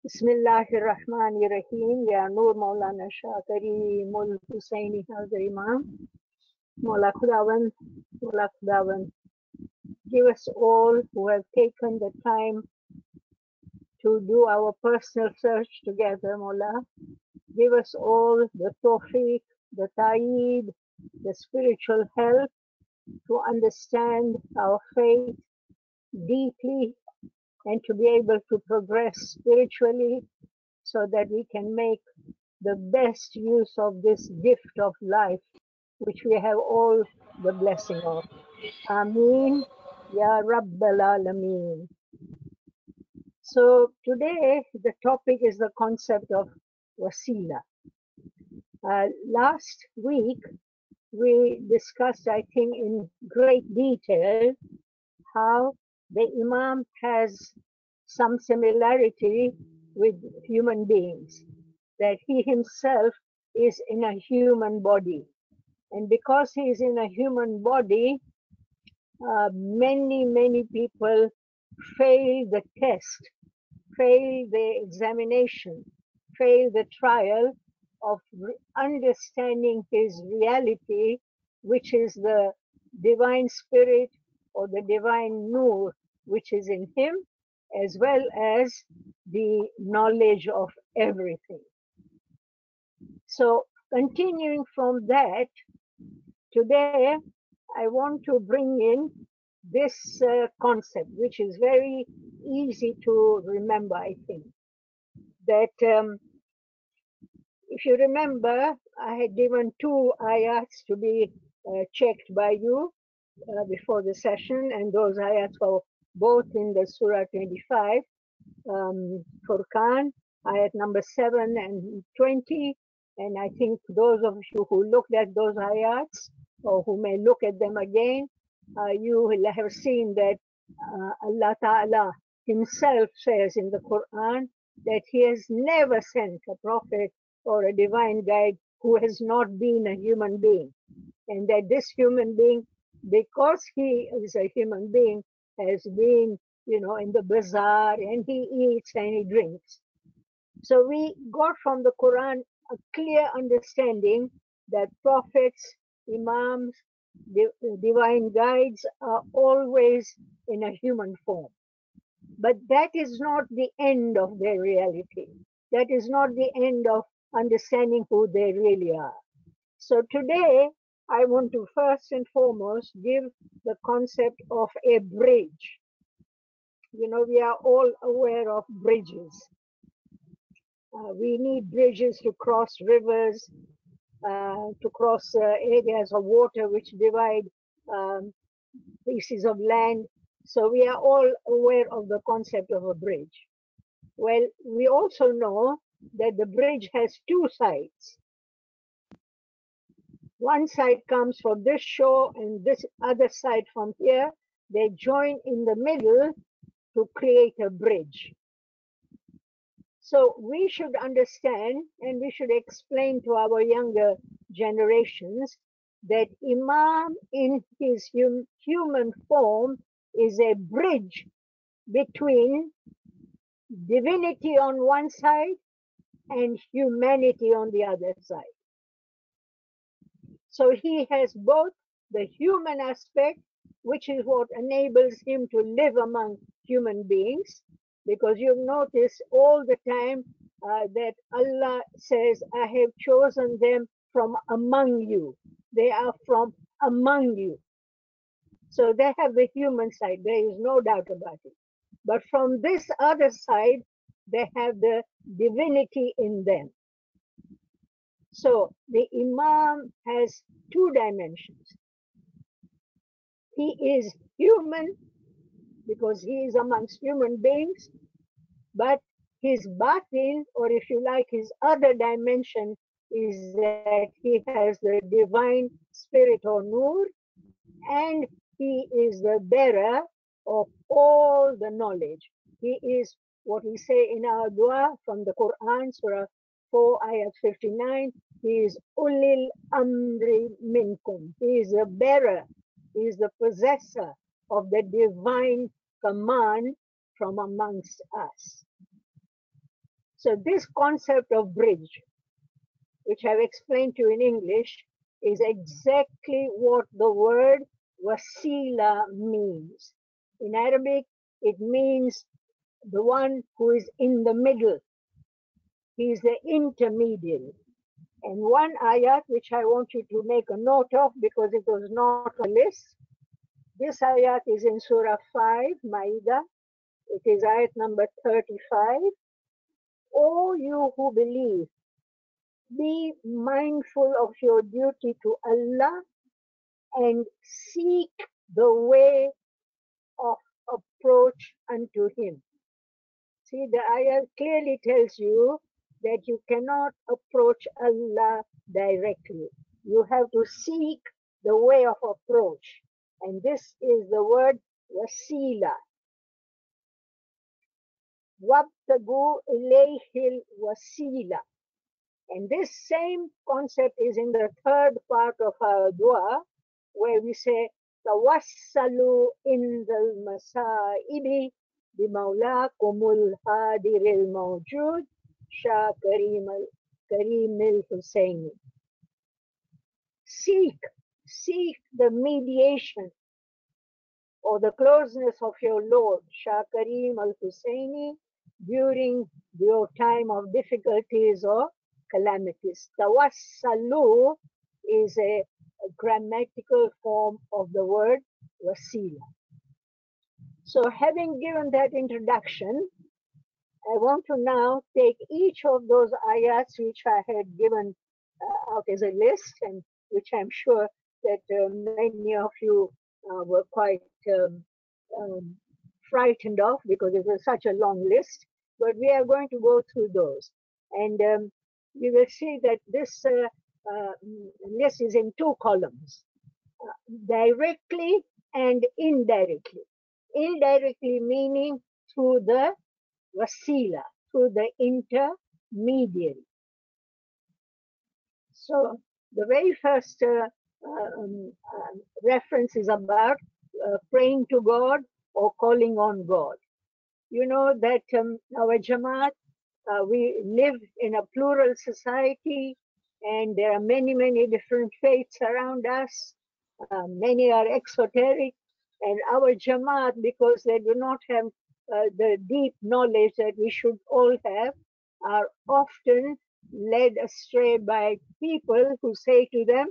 Bismillahir Rahmanir Rahim. Ya Noor Maulana Shah Kareemul Husaini Hazar Imam. Maula Khudawan, Maula Khudawan, give us all who have taken the time to do our personal search together, Maula. Give us all the tawfiq, the ta'eed, the spiritual help to understand our faith deeply and to be able to progress spiritually so that we can make the best use of this gift of life, which we have all the blessing of. Ameen, Ya Rabbal Alameen. So today the topic is the concept of wasila. Last week we discussed, I think, in great detail how the Imam has some similarity with human beings, that he himself is in a human body. And because he is in a human body, many people fail the test, fail the examination, fail the trial of understanding his reality, which is the divine spirit or the divine nur, which is in him, as well as the knowledge of everything. So continuing from that, today I want to bring in this concept, which is very easy to remember, I think. That if you remember, I had given two ayats to be checked by you before the session, and those ayats were both in the Surah 25, Furqan, ayat number 7 and 20. And I think those of you who looked at those ayats, or who may look at them again, you will have seen that Allah Ta'ala himself says in the Quran that he has never sent a prophet or a divine guide who has not been a human being. And that this human being, because he is a human being, has been, in the bazaar, and he eats and he drinks. So we got from the Quran a clear understanding that prophets, imams, divine guides are always in a human form. But that is not the end of their reality. That is not the end of understanding who they really are. So today, I want to first and foremost give the concept of a bridge. We are all aware of bridges. We need bridges to cross rivers, to cross areas of water which divide pieces of land. So we are all aware of the concept of a bridge. Well, we also know that the bridge has two sides. One side comes from this shore and this other side from here. They join in the middle to create a bridge. So we should understand, and we should explain to our younger generations, that Imam in his human form is a bridge between divinity on one side and humanity on the other side. So he has both the human aspect, which is what enables him to live among human beings, because you've noticed all the time that Allah says, I have chosen them from among you. They are from among you. So they have the human side, there is no doubt about it. But from this other side, they have the divinity in them. So the Imam has two dimensions. He is human because he is amongst human beings, but his batin, or if you like, his other dimension, is that he has the divine spirit or nur, and he is the bearer of all the knowledge. He is what we say in our dua from the Quran, Surah 4, ayat 59. He is ulil amri minkum. He is the bearer. He is the possessor of the divine command from amongst us. So this concept of bridge, which I've explained to you in English, is exactly what the word wasila means. In Arabic, it means the one who is in the middle. He is the intermediary. And one ayat which I want you to make a note of because it was not on the list. This ayat is in Surah 5, Ma'idah. It is ayat number 35. O you who believe, be mindful of your duty to Allah and seek the way of approach unto Him. See, the ayah clearly tells you that you cannot approach Allah directly. You have to seek the way of approach. And this is the word wasila. Wabtagu ilayhil wasila. And this same concept is in the third part of our dua, where we say, Tawassalu in the masaibi bimawlakumul hadiril mawjud Shah Karim al Husseini. Seek the mediation or the closeness of your Lord, Shah Karim al Husseini, during your time of difficulties or calamities. Tawassalu is a grammatical form of the word wasila. So having given that introduction, I want to now take each of those ayats which I had given out as a list and which I'm sure that many of you were quite frightened of because it was such a long list. But we are going to go through those. And you will see that this list is in two columns, directly and indirectly. Indirectly meaning through the wasila, through the intermediary. So the very first reference is about praying to God or calling on God. You know that our Jamaat, we live in a plural society and there are many, many different faiths around us. Many are exoteric, and our Jamaat, because they do not have the deep knowledge that we should all have, are often led astray by people who say to them,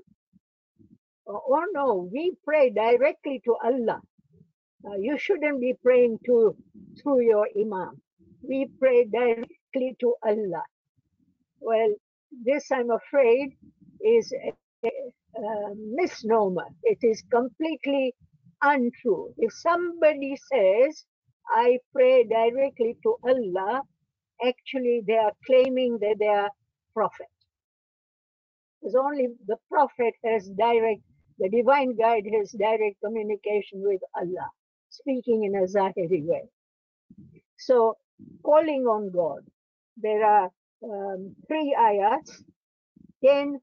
oh no, we pray directly to Allah. You shouldn't be praying through your Imam. We pray directly to Allah. Well, this, I'm afraid, is a misnomer. It is completely untrue. If somebody says, I pray directly to Allah, actually they are claiming that they are prophet. Because only the prophet has the divine guide has direct communication with Allah, speaking in a Zahiri way. So, calling on God, there are 3 ayats, 10,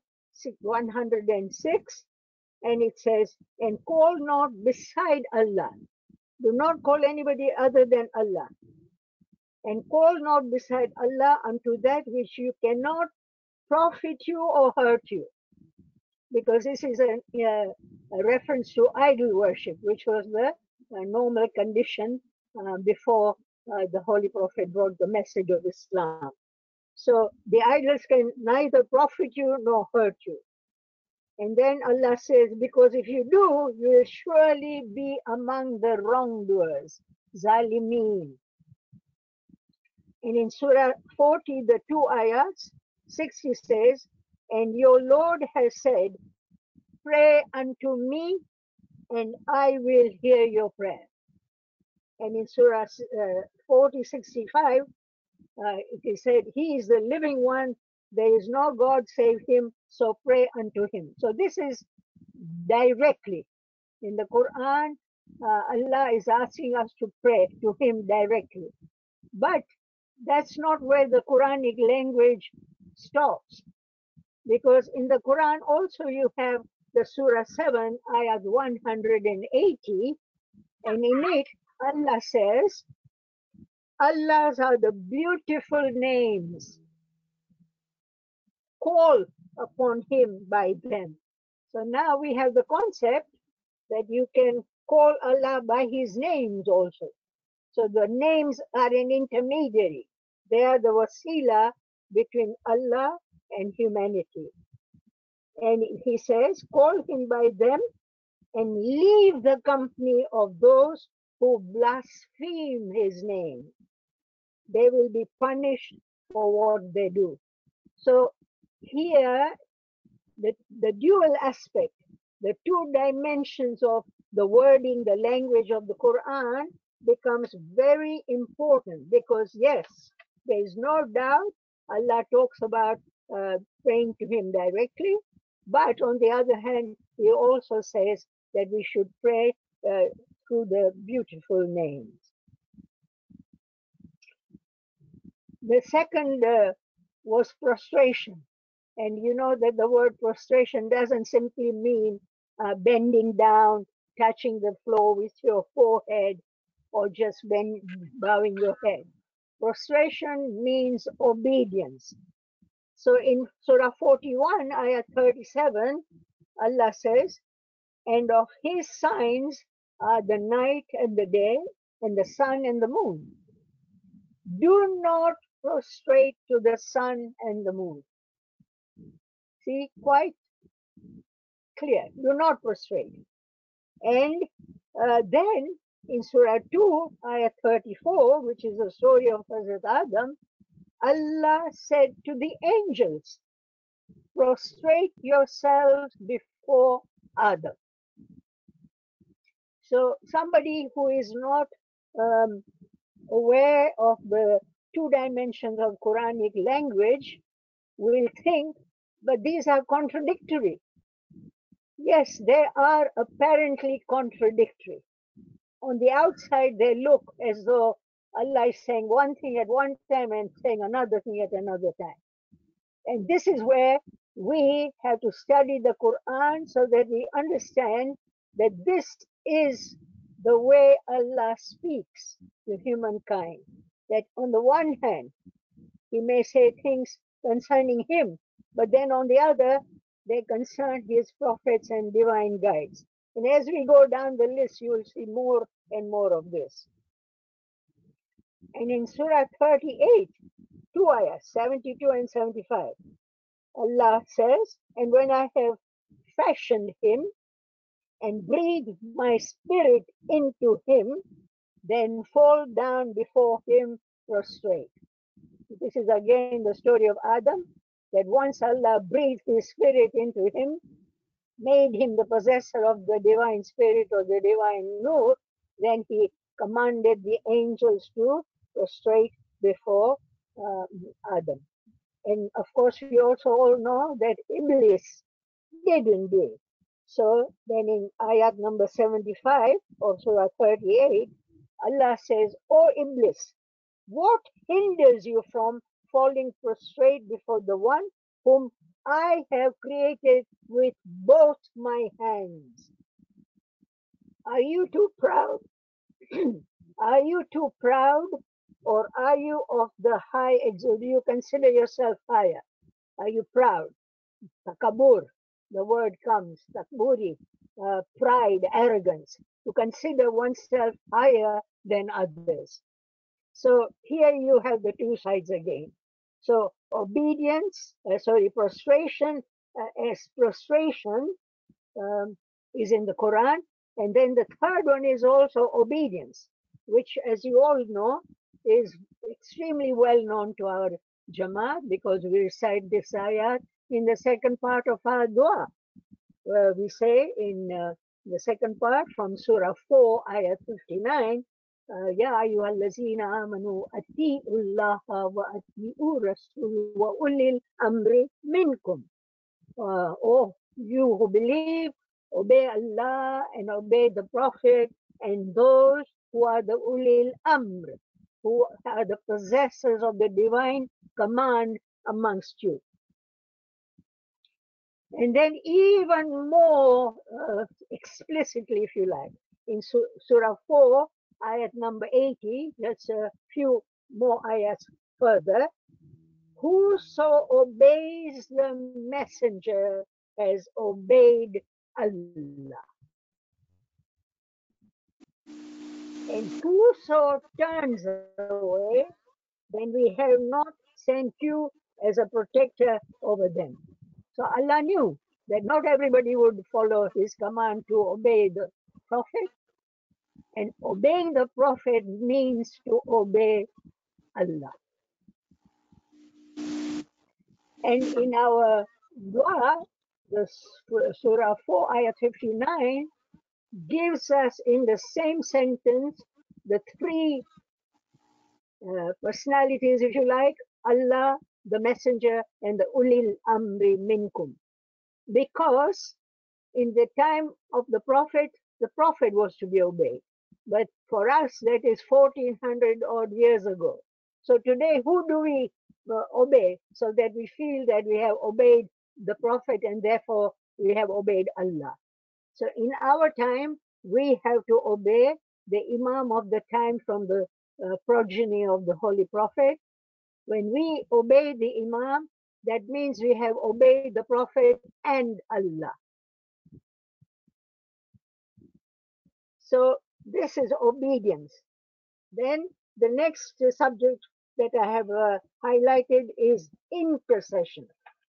106, and it says, and call not beside Allah. Do not call anybody other than Allah. And call not beside Allah unto that which you cannot profit you or hurt you. Because this is a reference to idol worship, which was the normal condition before the Holy Prophet brought the message of Islam. So the idols can neither profit you nor hurt you. And then Allah says, because if you do, you will surely be among the wrongdoers, zalimeen. And in Surah 40, the 2 ayats, 60 says, and your Lord has said, pray unto me and I will hear your prayer. And in Surah 40, 65, it is said, he is the living one, there is no God save him, so pray unto him. So this is directly. In the Quran, Allah is asking us to pray to him directly. But that's not where the Quranic language stops. Because in the Quran also you have the Surah 7, ayat 180, and in it Allah says, Allah's are the beautiful names. Call upon Him by them. So now we have the concept that you can call Allah by His names also. So the names are an intermediary. They are the wasila between Allah and humanity. And He says, call Him by them and leave the company of those who blaspheme His name. They will be punished for what they do. So here, the dual aspect, the two dimensions of the wording, the language of the Quran becomes very important because yes, there is no doubt Allah talks about praying to Him directly, but on the other hand, He also says that we should pray through the beautiful names. The second was prostration. And you know that the word prostration doesn't simply mean bending down, touching the floor with your forehead, or just bowing your head. Prostration means obedience. So in Surah 41, ayah 37, Allah says, and of His signs are the night and the day, and the sun and the moon. Do not prostrate to the sun and the moon. See, quite clear. Do not prostrate. And then in Surah 2, ayah 34, which is the story of Hazrat Adam, Allah said to the angels, prostrate yourselves before Adam. So somebody who is not aware of the two dimensions of Quranic language will think, but these are contradictory. Yes, they are apparently contradictory. On the outside, they look as though Allah is saying one thing at one time and saying another thing at another time. And this is where we have to study the Quran so that we understand that this is the way Allah speaks to humankind. That on the one hand, He may say things concerning Him, but then on the other, they concern His prophets and divine guides. And as we go down the list, you will see more and more of this. And in Surah 38, two ayahs, 72 and 75, Allah says, and when I have fashioned him and breathed my spirit into him, then fall down before him prostrate. This is again the story of Adam, that once Allah breathed His spirit into him, made him the possessor of the divine spirit or the divine nur, then He commanded the angels to prostrate before Adam. And of course, we also all know that Iblis didn't do it. So then in ayat number 75 of Surah 38, Allah says, O Iblis, what hinders you from falling prostrate before the one whom I have created with both my hands? Are you too proud? Are you too proud? Or are you of the high exaltation? Do you consider yourself higher? Are you proud? Takabur, the word comes, takburi, pride, arrogance, to consider oneself higher than others. So here you have the two sides again. So obedience, prostration, as prostration is in the Quran. And then the third one is also obedience, which, as you all know, is extremely well known to our Jamaat because we recite this ayat in the second part of our dua. We say in the second part from Surah 4, ayat 59, Ya ayyuhallazina amanu ati'ullaha wa ati'ur rasul wa ulil amri minkum. Oh, you who believe, obey Allah and obey the Prophet and those who are the ulil amr, who are the possessors of the divine command amongst you. And then even more explicitly, if you like, in Surah 4, ayat number 80, just a few more ayats further. Whoso obeys the messenger has obeyed Allah. And whoso turns away, then we have not sent you as a protector over them. So Allah knew that not everybody would follow his command to obey the Prophet. And obeying the Prophet means to obey Allah. And in our dua, the Surah 4, Ayat 59, gives us in the same sentence the three personalities, if you like, Allah, the Messenger, and the Ulil Amri Minkum. Because in the time of the Prophet was to be obeyed. But for us, that is 1400 odd years ago. So today, who do we obey so that we feel that we have obeyed the Prophet and therefore we have obeyed Allah? So in our time, we have to obey the Imam of the time from the progeny of the Holy Prophet. When we obey the Imam, that means we have obeyed the Prophet and Allah. So this is obedience. Then the next subject that I have highlighted is intercession.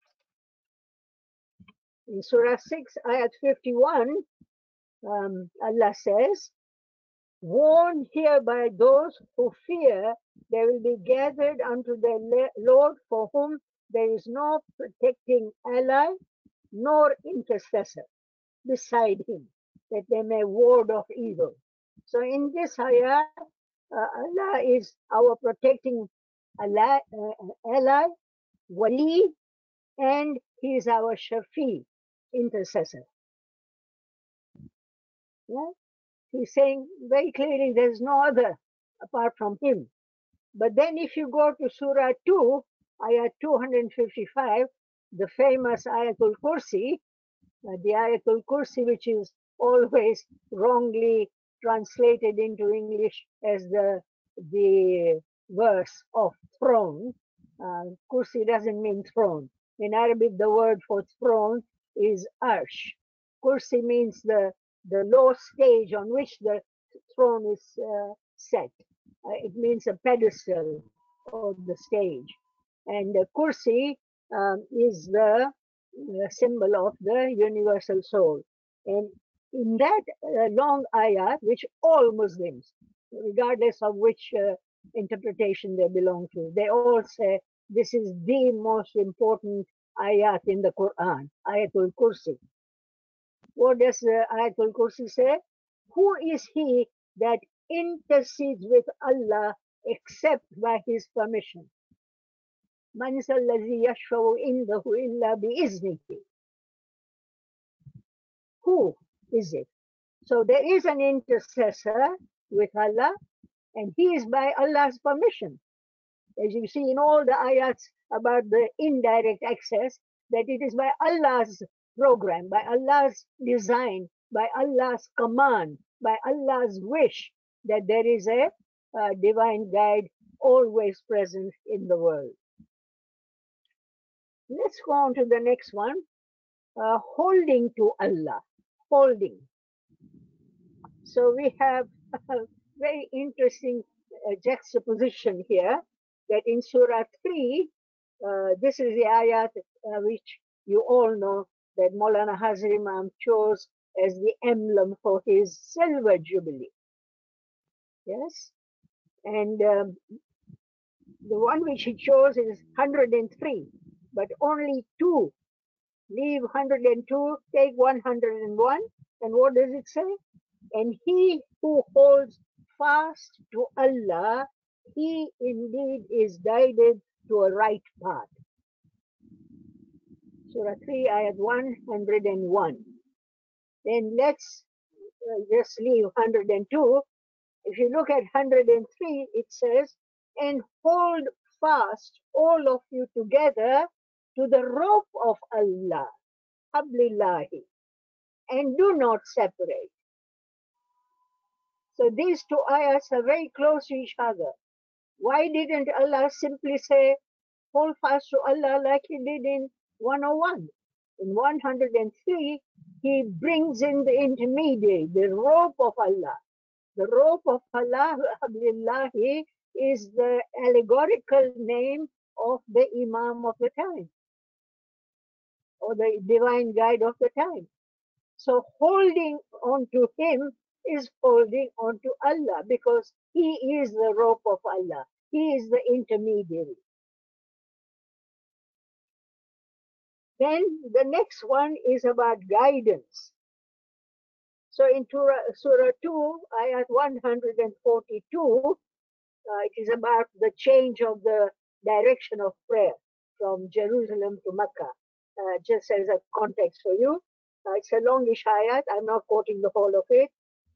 In Surah 6, Ayat 51, Allah says, warn hereby those who fear they will be gathered unto their Lord, for whom there is no protecting ally nor intercessor beside him, that they may ward off evil. So in this ayah, Allah is our protecting ally, wali, and he is our shafi, intercessor. Yeah? He's saying very clearly there's no other apart from him. But then if you go to Surah 2, ayah 255, the famous Ayatul Kursi, the Ayatul Kursi, which is always wrongly translated into English as the verse of throne. Kursi doesn't mean throne. In Arabic, the word for throne is arsh. Kursi means the low stage on which the throne is set. It means a pedestal or the stage. And the kursi is the symbol of the universal soul. And in that long ayat, which all Muslims, regardless of which interpretation they belong to, they all say this is the most important ayat in the Quran, Ayatul Kursi. What does Ayatul Kursi say? Who is he that intercedes with Allah except by his permission? Man zallazi yashfa'u indahu illa bi'iznihi. Who is it? So there is an intercessor with Allah, and he is by Allah's permission. As you see in all the ayats about the indirect access, that it is by Allah's program, by Allah's design, by Allah's command, by Allah's wish that there is a divine guide always present in the world. Let's go on to the next one. Holding to Allah. Holding. So we have a very interesting juxtaposition here, that in Surah 3, this is the ayat which you all know that Maulana Hazir Imam chose as the emblem for his silver jubilee. Yes? And the one which he chose is 103, but only two. Leave 102, take 101. And what does it say? And he who holds fast to Allah, he indeed is guided to a right path. Surah 3, ayat 101. Then let's just leave 102. If you look at 103, it says, and hold fast all of you together to the rope of Allah, hablillahi, and do not separate. So these two ayats are very close to each other. Why didn't Allah simply say, hold fast to Allah like He did in 101? In 103, He brings in the intermediary, the rope of Allah. The rope of Allah, Hablillahi, is the allegorical name of the Imam of the time, or the divine guide of the time. So holding on to him is holding on to Allah, because he is the rope of Allah. He is the intermediary. Then the next one is about guidance. So in Surah 2, ayat 142, it is about the change of the direction of prayer from Jerusalem to Mecca. Just as a context for you, it's a longish ayat. I'm not quoting the whole of it.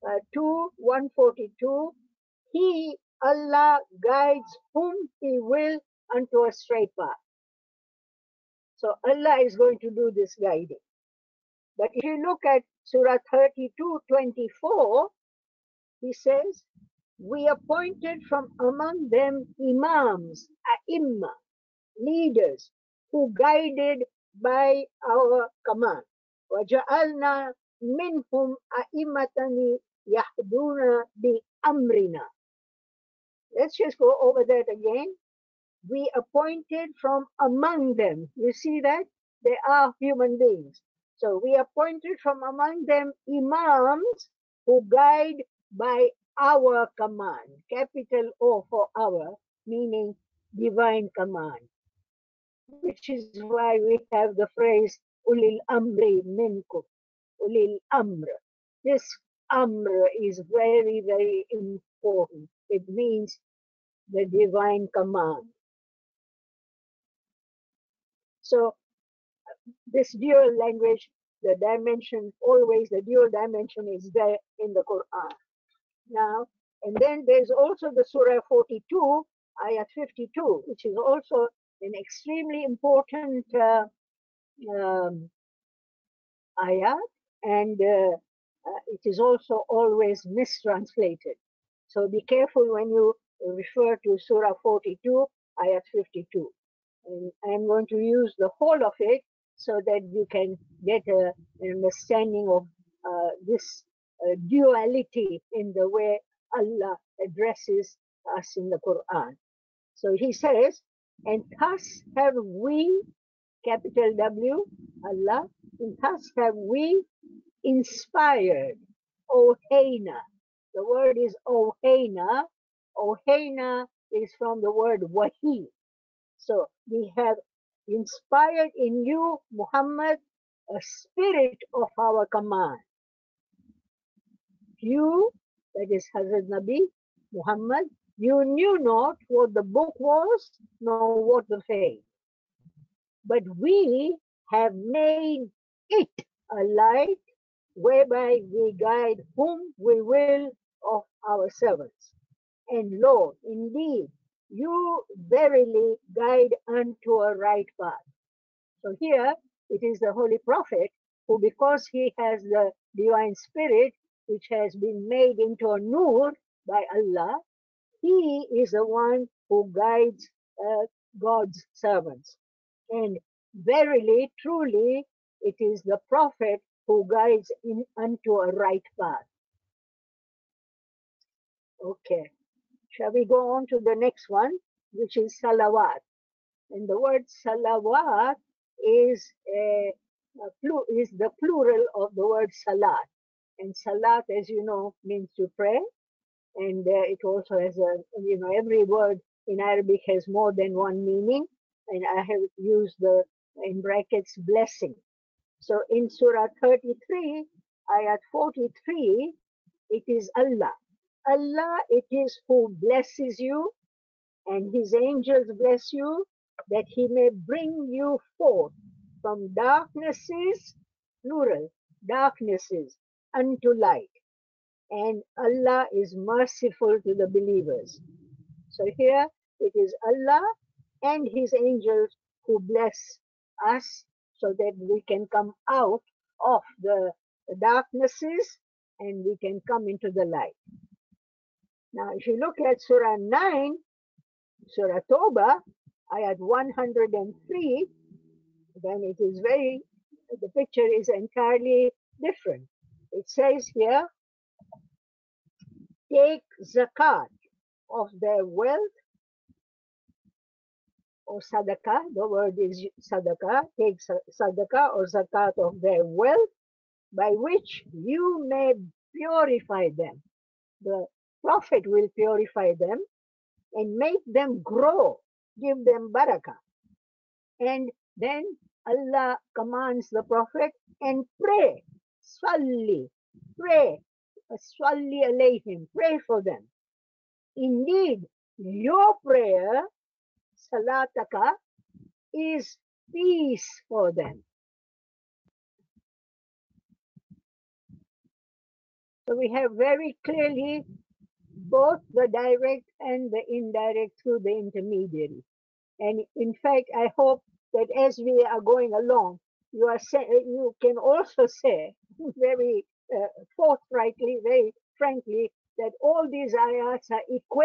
142. He, Allah, guides whom He will unto a straight path. So Allah is going to do this guiding. But if you look at Surah 32:24, He says, we appointed from among them imams, ai leaders, who guided by our command. وَجَعَلْنَا مِنْهُمْ أَئِمَّةً يَهْدُونَ بِأَمْرِنَا. Let's just go over that again. We appointed from among them. You see that? They are human beings. So we appointed from among them imams who guide by our command. Capital O for our, meaning divine command. Which is why we have the phrase Ulil Amri Minkum. Ulil Amr. This Amr is very, very important. It means the divine command. So this dual language, the dimension, always the dual dimension is there in the Quran. Now, and then there's also the Surah 42, Ayat 52, which is also an extremely important ayat, and it is also always mistranslated. So be careful when you refer to Surah 42, Ayat 52. And I'm going to use the whole of it so that you can get an understanding of this duality in the way Allah addresses us in the Quran. So He says, and thus have we, capital W, Allah, and thus have we inspired Ohayna. The word is Ohayna. Ohayna is from the word Wahi. So we have inspired in you, Muhammad, a spirit of our command. You, that is Hazrat Nabi Muhammad, you knew not what the book was, nor what the faith. But we have made it a light whereby we guide whom we will of our servants. And lo, indeed, you verily guide unto a right path. So here it is the Holy Prophet who, because he has the divine spirit which has been made into a nur by Allah, he is the one who guides God's servants. And verily, truly, it is the Prophet who guides in unto a right path. Okay. Shall we go on to the next one, which is salawat? And the word salawat is is the plural of the word salat. And salat, as you know, means to pray. And it also has every word in Arabic has more than one meaning. And I have used the, in brackets, blessing. So in Surah 33, Ayat 43, it is Allah. Allah it is who blesses you, and His angels bless you, that He may bring you forth from darknesses, plural, darknesses, unto light. And Allah is merciful to the believers. So here it is Allah and His angels who bless us so that we can come out of the darknesses and we can come into the light. Now, if you look at Surah 9, Surah Toba, ayat 103, then it is the picture is entirely different. It says here, take zakat of their wealth or sadaqah, the word is sadaqah, take sadaqah or zakat of their wealth by which you may purify them. The Prophet will purify them and make them grow, give them barakah. And then Allah commands the Prophet and pray, salli, pray, salli alayhim, pray for them. Indeed, your prayer, salataka, is peace for them. So we have very clearly both the direct and the indirect through the intermediary. And in fact, I hope that as we are going along, you can also say very forthrightly, very frankly, that all these ayats are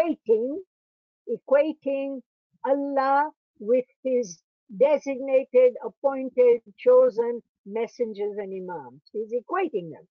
equating Allah with His designated, appointed, chosen messengers and imams. He's equating them.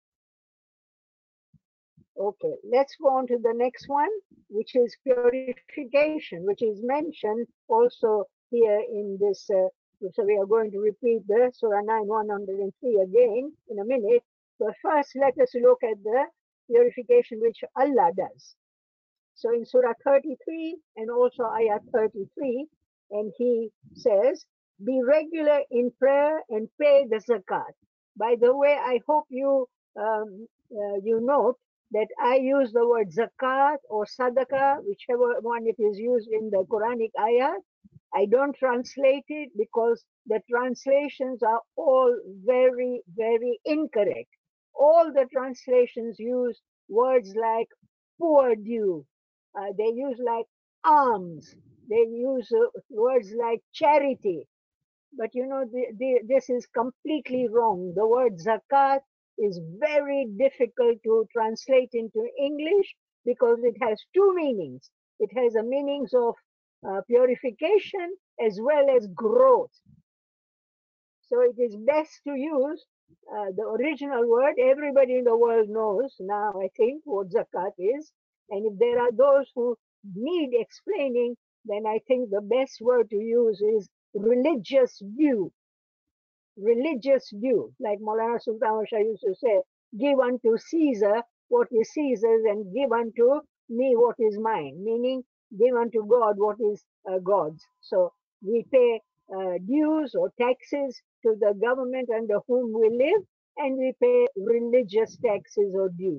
Okay, let's go on to the next one, which is purification, which is mentioned also here in this. So we are going to repeat the Surah 9, 103 again in a minute. But first, let us look at the purification which Allah does. So in Surah 33 and also Ayat 33, and He says, be regular in prayer and pay the zakat. By the way, I hope you note that I use the word zakat or sadaqah, whichever one it is used in the Quranic ayat. I don't translate it because the translations are all very, very incorrect. All the translations use words like poor due. They use like alms. They use words like charity. But you know, this is completely wrong. The word zakat is very difficult to translate into English because it has two meanings. It has a meanings of purification as well as growth. So it is best to use the original word. Everybody in the world knows now, I think, what zakat is. And if there are those who need explaining, then I think the best word to use is religious due. Religious due, like Maulana Sultan Shah used to say, give unto Caesar what is Caesar's and give unto me what is mine, meaning give unto God what is God's. So we pay dues or taxes to the government under whom we live, and we pay religious taxes or dues.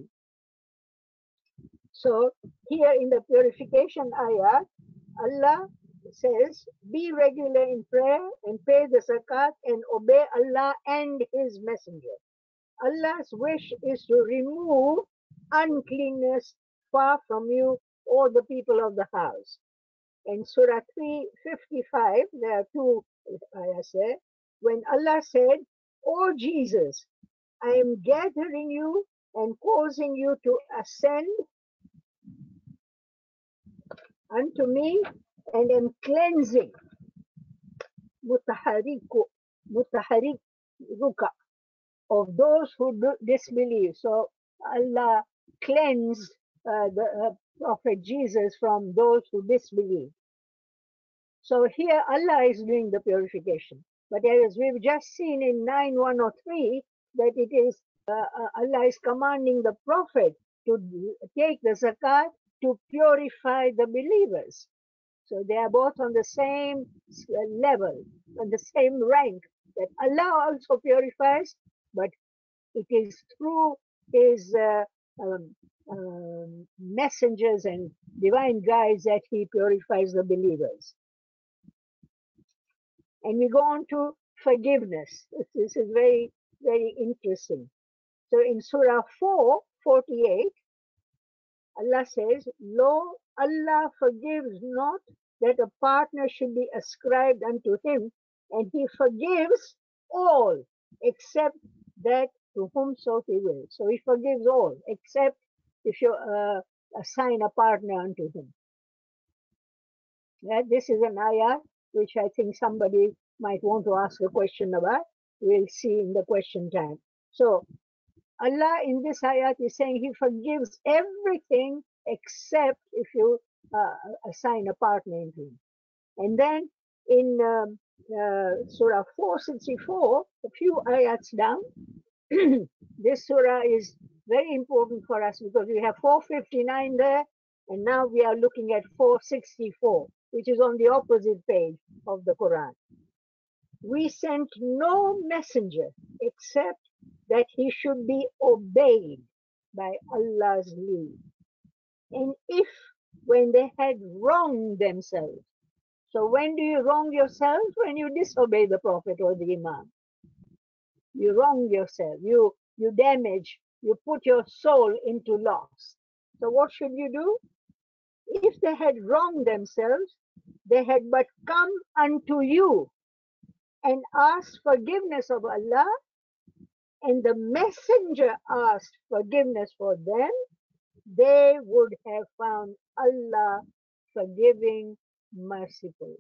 So here in the purification ayah, Allah says, be regular in prayer and pay the zakat and obey Allah and His Messenger. Allah's wish is to remove uncleanness far from you, all the people of the house. In Surah 355, there are two ayahs there. When Allah said, O Jesus, I am gathering you and causing you to ascend unto me and am cleansing mutaharikuka of those who disbelieve. So Allah cleansed the Prophet Jesus from those who disbelieve. So here Allah is doing the purification. But as we've just seen in 9:103, that it is Allah is commanding the Prophet to take the zakat to purify the believers. So they are both on the same level, on the same rank, that Allah also purifies, but it is through His messengers and divine guides that He purifies the believers. And we go on to forgiveness. This is very, very interesting. So in Surah 4:48, Allah says, lo, Allah forgives not that a partner should be ascribed unto Him, and He forgives all except that to whomso He will. So He forgives all except if your assign a partner unto him. Yeah, this is an ayah which I think somebody might want to ask a question about. We'll see in the question time. So Allah in this ayat is saying He forgives everything except if you assign a partner into Him. And then in Surah 464, a few ayats down, this surah is very important for us because we have 459 there, and now we are looking at 464, which is on the opposite page of the Quran. We sent no messenger except that he should be obeyed by Allah's leave. And if when they had wronged themselves, so when do you wrong yourself? When you disobey the Prophet or the Imam. You wrong yourself, you damage, you put your soul into loss. So what should you do? If they had wronged themselves, they had but come unto you and asked forgiveness of Allah, and the messenger asked forgiveness for them, they would have found Allah forgiving, merciful.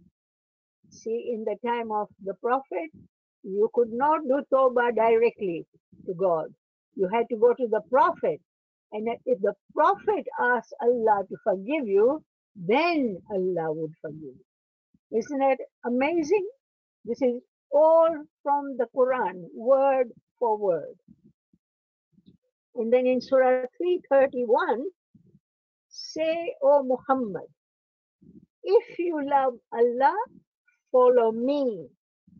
See, in the time of the Prophet, you could not do Tawbah directly to God. You had to go to the Prophet. And if the Prophet asked Allah to forgive you, then Allah would forgive you. Isn't that amazing? This is all from the Quran, word for word. And then in Surah 331, say, O Muhammad, if you love Allah, follow me.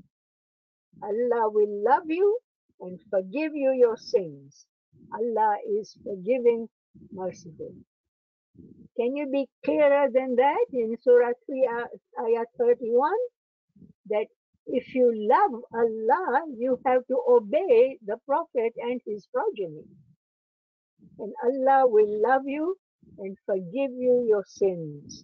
Allah will love you and forgive you your sins. Allah is forgiving, merciful. Can you be clearer than that in Surah 3, Ayah 31? That if you love Allah, you have to obey the Prophet and his progeny. And Allah will love you and forgive you your sins.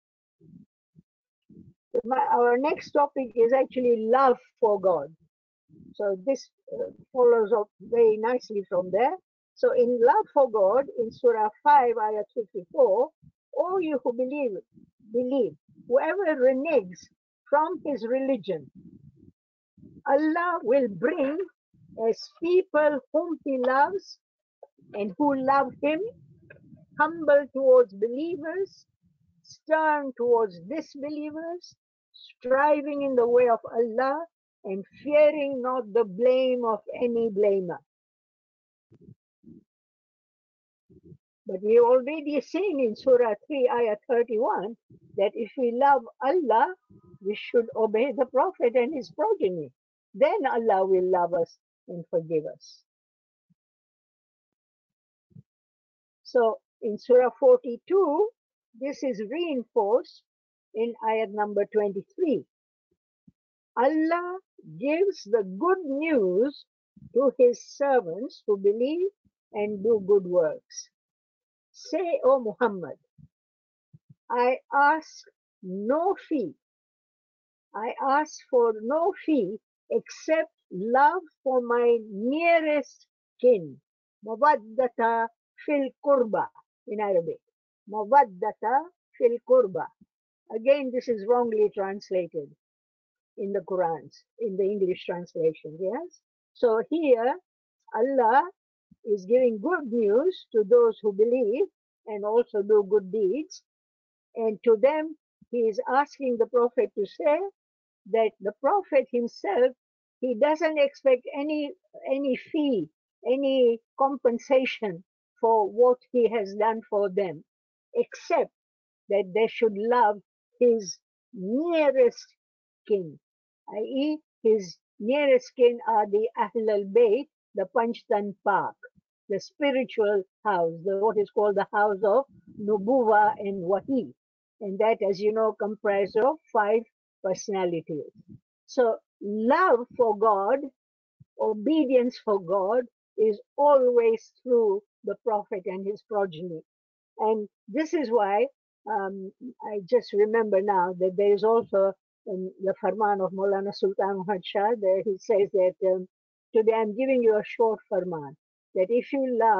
Our next topic is actually love for God. So this follows up very nicely from there. So in love for God, in Surah 5, Ayah 54, all you who believe, whoever reneges from his religion, Allah will bring as people whom he loves and who love him, humble towards believers, stern towards disbelievers, striving in the way of Allah, and fearing not the blame of any blamer. But we already seen in Surah 3, Ayah 31, that if we love Allah, we should obey the Prophet and his progeny. Then Allah will love us and forgive us. So in Surah 42, this is reinforced in ayat number 23. Allah gives the good news to his servants who believe and do good works. Say, O Muhammad, I ask no fee. I ask for no fee except love for my nearest kin. Mawaddata fil kurba in Arabic. Mawaddata fil kurba. Again, this is wrongly translated in the Qurans, in the English translation, yes? So here, Allah is giving good news to those who believe and also do good deeds. And to them, he is asking the Prophet to say that the Prophet himself, he doesn't expect any fee, any compensation for what he has done for them, except that they should love his nearest kin, i.e. his nearest kin are the Ahl al-Bayt, the Panchtan Pak, the spiritual house, what is called the house of Nubuwa and Wahi. And that, as you know, comprised of 5 personalities. So love for God, obedience for God is always through the Prophet and his progeny. And this is why I just remember now that there is also the Farman of Maulana Sultan Muhammad Shah, there he says that today I'm giving you a short Farman, that if you love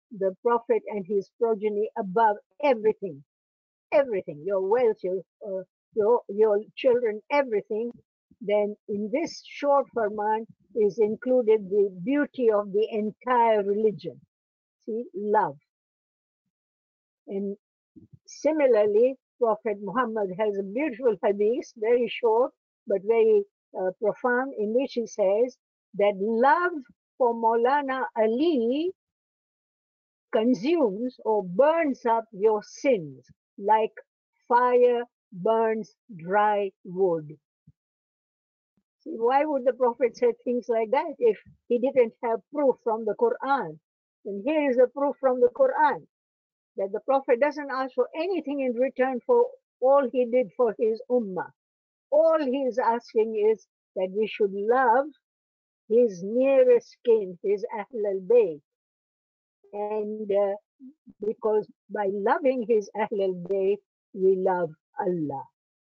the Prophet and his progeny above everything, everything, your wealth, your children, everything, then in this short Farman is included the beauty of the entire religion. See, love. And similarly, Prophet Muhammad has a beautiful hadith, very short but very profound, in which he says that love for Maulana Ali consumes or burns up your sins like fire burns dry wood. See, why would the Prophet say things like that if he didn't have proof from the Quran? And here is the proof from the Quran that the Prophet doesn't ask for anything in return for all he did for his ummah. All he is asking is that we should love his nearest kin, his Ahl al-Bayt. And because by loving his Ahl al-Bayt, we love Allah.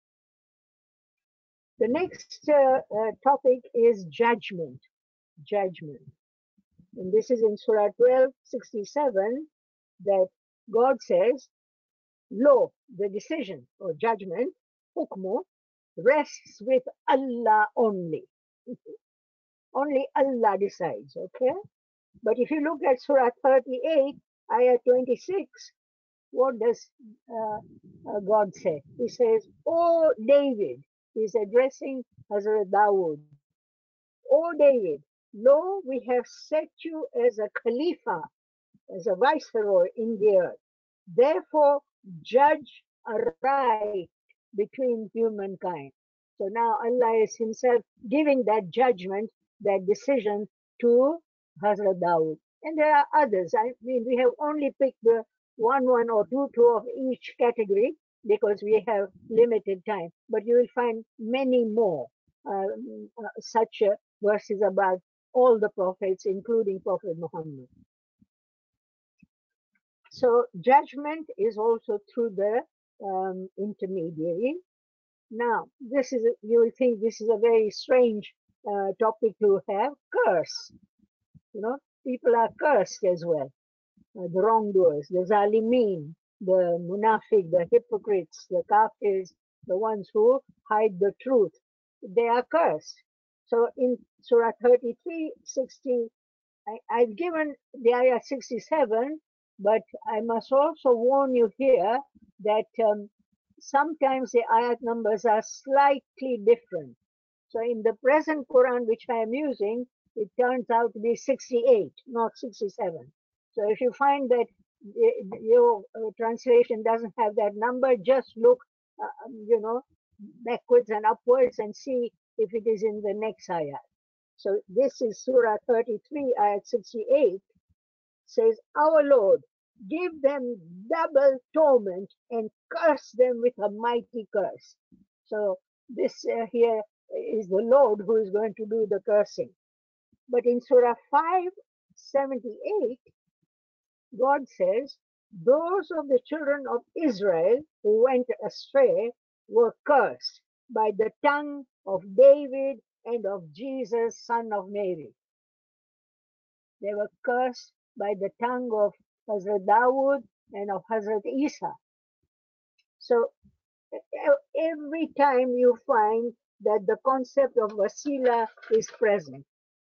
The next topic is judgment. Judgment. And this is in Surah 12:67 that God says, law, the decision or judgment, hukmu, rests with Allah only. Only Allah decides, okay? But if you look at Surah 38, Ayah 26, what does God say? He says, "O David," he's addressing Hazrat Dawood. "O David, lo, we have set you as a Khalifa, as a viceroy in the earth. Therefore, judge aright between humankind." So now Allah is himself giving that judgment, that decision to Hazrat Dawood. And there are others. I mean, we have only picked the one or two of each category because we have limited time. But you will find many more such verses about all the prophets, including Prophet Muhammad. So judgment is also through the intermediary. Now, you will think this is a very strange topic to have. Curse. You know, people are cursed as well. The wrongdoers, the zalimin, the munafiq, the hypocrites, the kafirs, the ones who hide the truth. They are cursed. So in Surah 33:60, I've given the ayah 67, but I must also warn you here that sometimes the ayat numbers are slightly different. So in the present Quran, which I am using, it turns out to be 68, not 67. So if you find that your translation doesn't have that number, just look, backwards and upwards and see if it is in the next ayat. So this is Surah 33, ayat 68, says, "Our Lord, give them double torment and curse them with a mighty curse." So this here is the Lord who is going to do the cursing. But in Surah 5:78, God says, "Those of the children of Israel who went astray were cursed by the tongue of David and of Jesus, son of Mary." They were cursed by the tongue of Hazrat Dawood and of Hazrat Isa. So every time you find that the concept of wasila is present.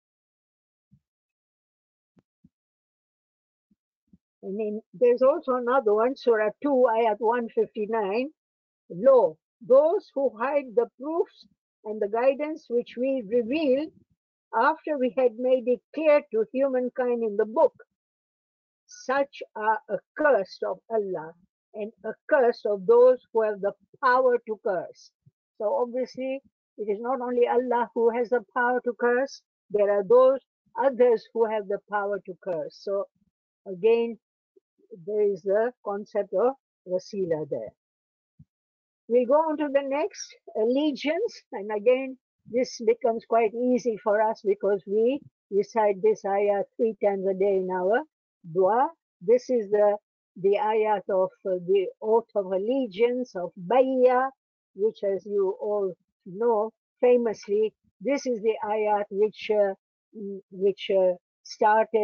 And then there's also another one, Surah 2, ayat 159. "Lo, those who hide the proofs and the guidance which we revealed after we had made it clear to humankind in the book, such are accursed of Allah and accursed of those who have the power to curse." So obviously, it is not only Allah who has the power to curse, there are those others who have the power to curse. So again, there is the concept of wasila there. We go on to the next, allegiance, and again, this becomes quite easy for us because we recite this ayah 3 times a day in our dua. This is the ayat of the oath of allegiance, of bayya, which, as you all know, famously, this is the ayat which started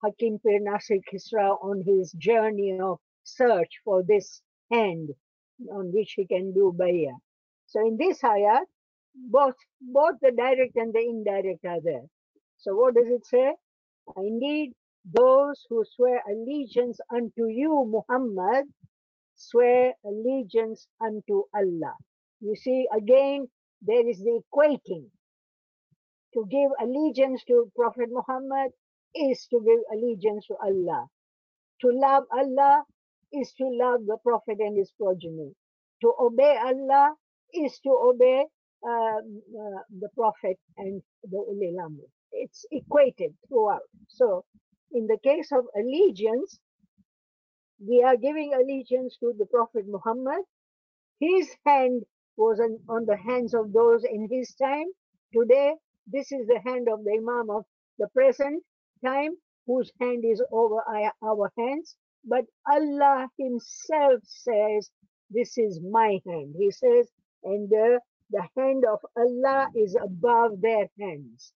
Hakim Pir Nasir Khisra on his journey of search for this hand on which he can do bayah. So in this ayat, both the direct and the indirect are there. So what does it say? Indeed, those who swear allegiance unto you, Muhammad, swear allegiance unto Allah. You see, again, there is the equating. To give allegiance to Prophet Muhammad is to give allegiance to Allah. To love Allah is to love the Prophet and his progeny. To obey Allah is to obey the Prophet and the Ulil Amr. It's equated throughout. So, in the case of allegiance, we are giving allegiance to the Prophet Muhammad. His hand was on the hands of those in his time. Today, this is the hand of the Imam of the present time, whose hand is over our hands. But Allah Himself says, this is my hand. He says, and the hand of Allah is above their hands.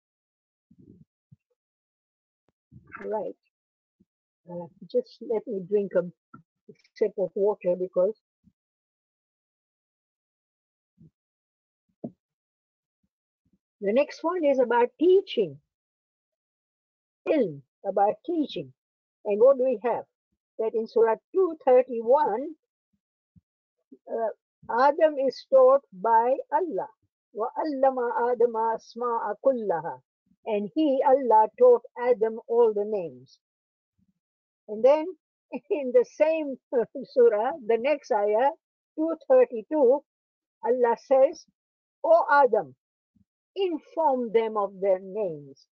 Right. Just let me drink a sip of water because the next one is about teaching. Ilm, about teaching. And what do we have? That in Surah 231, Adam is taught by Allah. وَأَلَّمَ آدَمَ أَسْمَاءَ كُلَّهَا. And he, Allah, taught Adam all the names. And then in the same surah, the next ayah, 232, Allah says, O Adam, inform them of their names,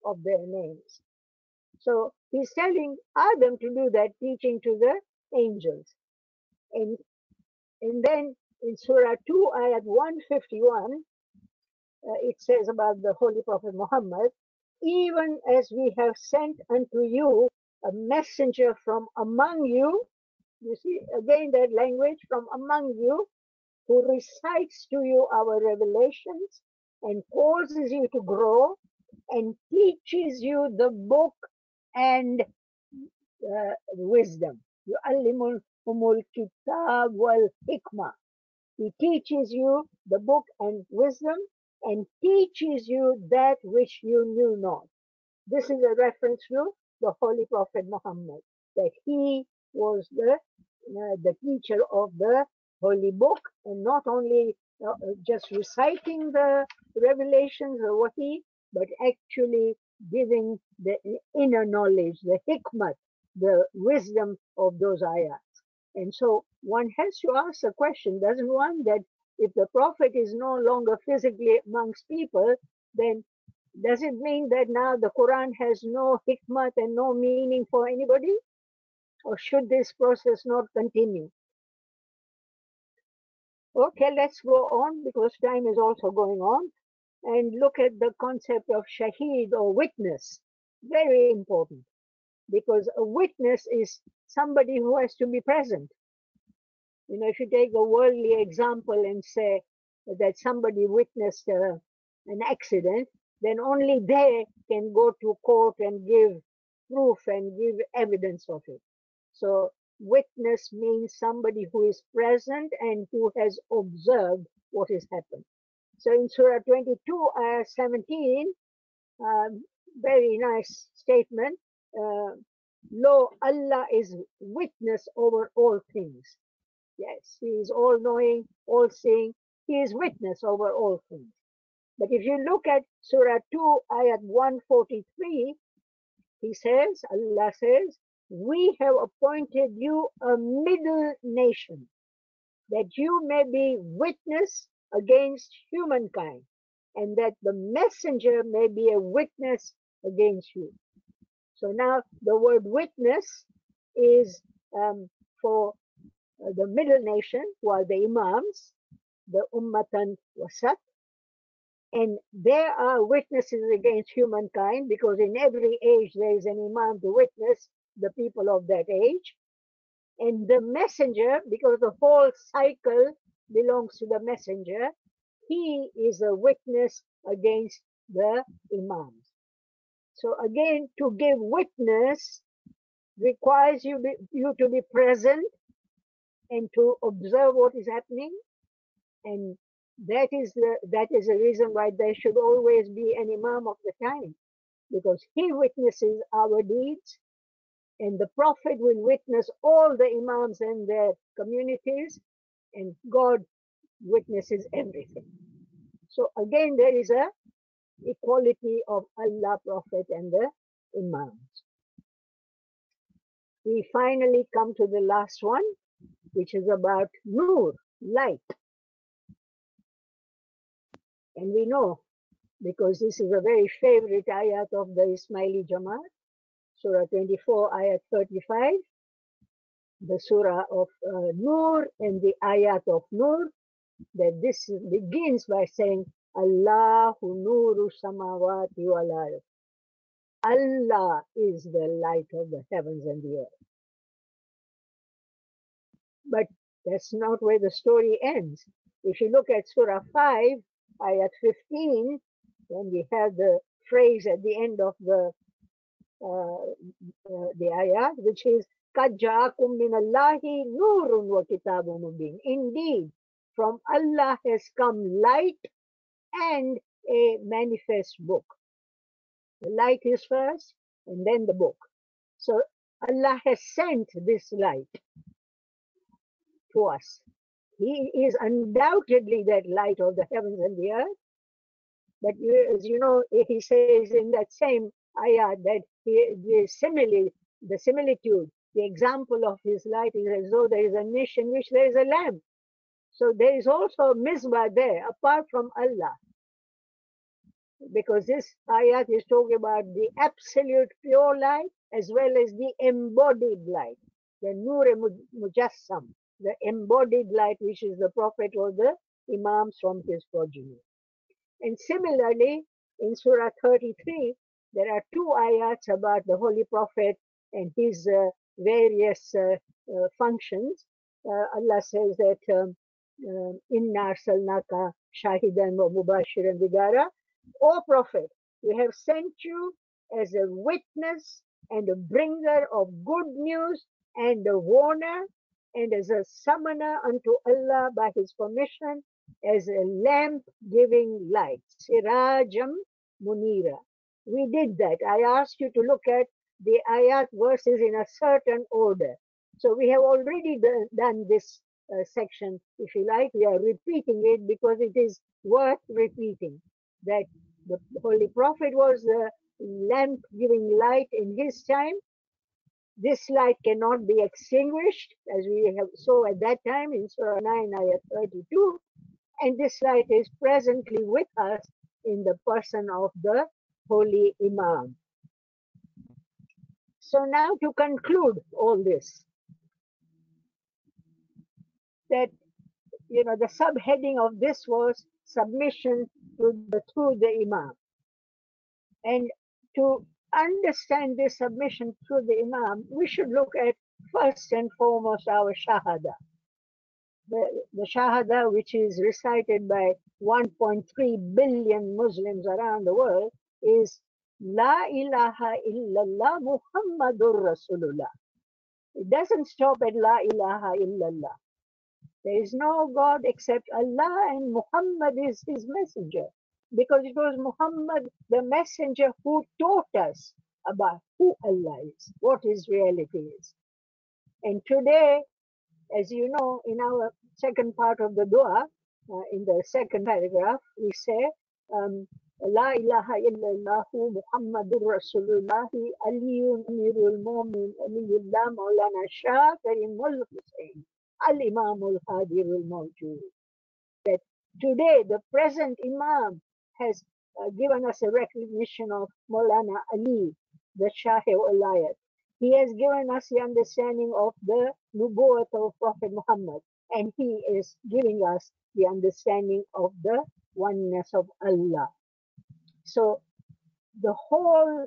So he's telling Adam to do that teaching to the angels. And then in Surah 2, ayat 151, it says about the Holy Prophet Muhammad, even as we have sent unto you a messenger from among you, you see again that language, from among you, who recites to you our revelations and causes you to grow and teaches you the book and wisdom. يُعَلِّمُهُمُ الْكِتَابَ وَالْحِكْمَةِ. He teaches you the book and wisdom and teaches you that which you knew not. This is a reference to the Holy Prophet Muhammad, that he was the teacher of the Holy Book, and not only just reciting the revelations or wahi, but actually giving the inner knowledge, the hikmat, the wisdom of those ayats. And so one has to ask a question, doesn't one, that if the Prophet is no longer physically amongst people, then does it mean that now the Quran has no hikmat and no meaning for anybody? Or should this process not continue? Okay, let's go on because time is also going on and look at the concept of shaheed or witness. Very important because a witness is somebody who has to be present. You know, if you take a worldly example and say that somebody witnessed an accident, then only they can go to court and give proof and give evidence of it. So witness means somebody who is present and who has observed what has happened. So in Surah 22, ayah 17, very nice statement. Lo, Allah is witness over all things. Yes, He is all knowing, all seeing. He is witness over all things. But if you look at Surah 2, ayat 143, He says, Allah says, we have appointed you a middle nation, that you may be witness against humankind, and that the messenger may be a witness against you. So now the word witness is for the middle nation, who are the Imams, the Ummatan Wasat, and there are witnesses against humankind because in every age there is an Imam to witness the people of that age. And the messenger, because the whole cycle belongs to the messenger, he is a witness against the Imams. So again, to give witness requires you to be present and to observe what is happening, and that is the reason why there should always be an imam of the time, because he witnesses our deeds, and the prophet will witness all the imams and their communities, and God witnesses everything. So again, there is a equality of Allah, prophet, and the imams. We finally come to the last one, which is about nur, light. And we know, because this is a very favorite ayat of the Ismaili Jamaat, Surah 24, ayat 35, the Surah of Nur and the ayat of Nur, that this begins by saying, Allahu nuru samawati wal ard. Allah is the light of the heavens and the earth. But that's not where the story ends. If you look at Surah 5, ayat 15, then we have the phrase at the end of the ayat, which is قَدْ جَاءَكُم مِّنَ اللَّهِ نُورٌ وَكِتَابٌ مُبِينٌ. Indeed, from Allah has come light and a manifest book. The light is first and then the book. So Allah has sent this light to us. He is undoubtedly that light of the heavens and the earth. But as you know, he says in that same ayah that the similitude, the example of his light is as though there is a niche in which there is a lamp. So there is also a misbah there, apart from Allah. Because this ayat is talking about the absolute pure light as well as the embodied light, the Nur Mujassam, the embodied light, which is the Prophet or the Imams from his progeny. And similarly, in Surah 33, there are two ayats about the Holy Prophet and his various functions. Allah says that Inna arsalnaka shahidan wa mubashiran bidara. O Prophet, we have sent you as a witness and a bringer of good news and a warner and as a summoner unto Allah by his permission, as a lamp giving light. Sirajam Munira. We did that. I asked you to look at the ayat verses in a certain order. So we have already done this section, if you like. We are repeating it because it is worth repeating. That the Holy Prophet was the lamp giving light in his time. This light cannot be extinguished, as we saw at that time in Surah 9, ayat 32. And this light is presently with us in the person of the Holy Imam. So now to conclude all this, that, the subheading of this was submission through the Imam. And to understand this submission through the Imam, we should look at first and foremost our Shahada. The Shahada, which is recited by 1.3 billion Muslims around the world, is La ilaha illallah Muhammadur Rasulullah. It doesn't stop at La ilaha illallah. There is no God except Allah, and Muhammad is his messenger. Because it was Muhammad, the messenger, who taught us about who Allah is, what his reality is. And today, as you know, in our second part of the dua, in the second paragraph, we say, La ilaha illallahu Muhammadur Rasulullahi Aliyun Amirul Mu'min Aliyullah Maulana Shah Karimul Hussain Al-Imamul Hadirul Mawjood. That today the present Imam has given us a recognition of Maulana Ali, the Shah Walayat. He has given us the understanding of the Nubuwwat of Prophet Muhammad, and he is giving us the understanding of the oneness of Allah. So the whole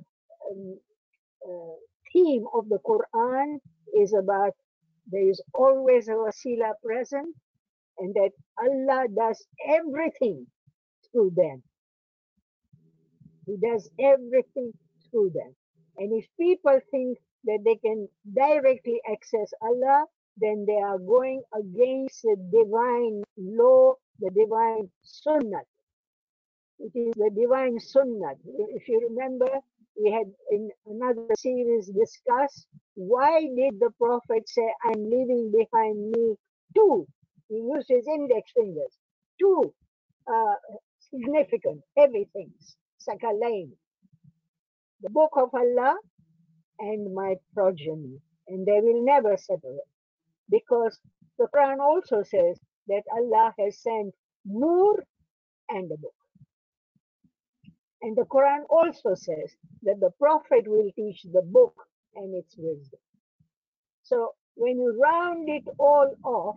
theme of the Quran is about there is always a wasila present, and that Allah does everything through them. He does everything through them. And if people think that they can directly access Allah, then they are going against the divine law, the divine sunnah. It is the divine sunnah. If you remember, we had in another series discussed why did the Prophet say, I'm leaving behind me two. He used his index fingers. Two uh, significant, heavy things. Sakalain. The book of Allah and my progeny. And they will never separate. Because the Quran also says that Allah has sent Nur and a book. And the Quran also says that the Prophet will teach the book and its wisdom. So when you round it all off,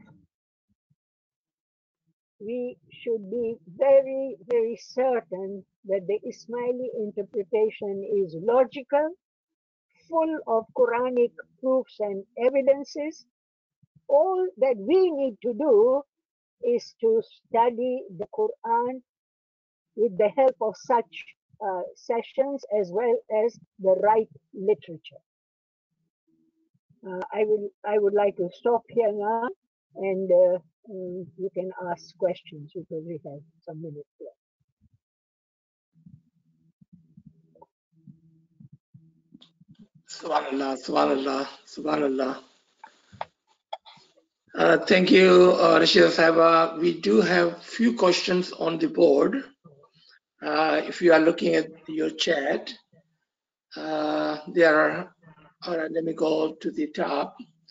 we should be very, very certain that the Ismaili interpretation is logical, full of Quranic proofs and evidences. All that we need to do is to study the Quran with the help of such sessions as well as the right literature. I would like to stop here now, and you can ask questions because we have some minutes left. Subhanallah, Subhanallah, Subhanallah. Thank you, Rashida Sahaba. We do have few questions on the board. If you are looking at your chat, there are, all right, let me go to the top.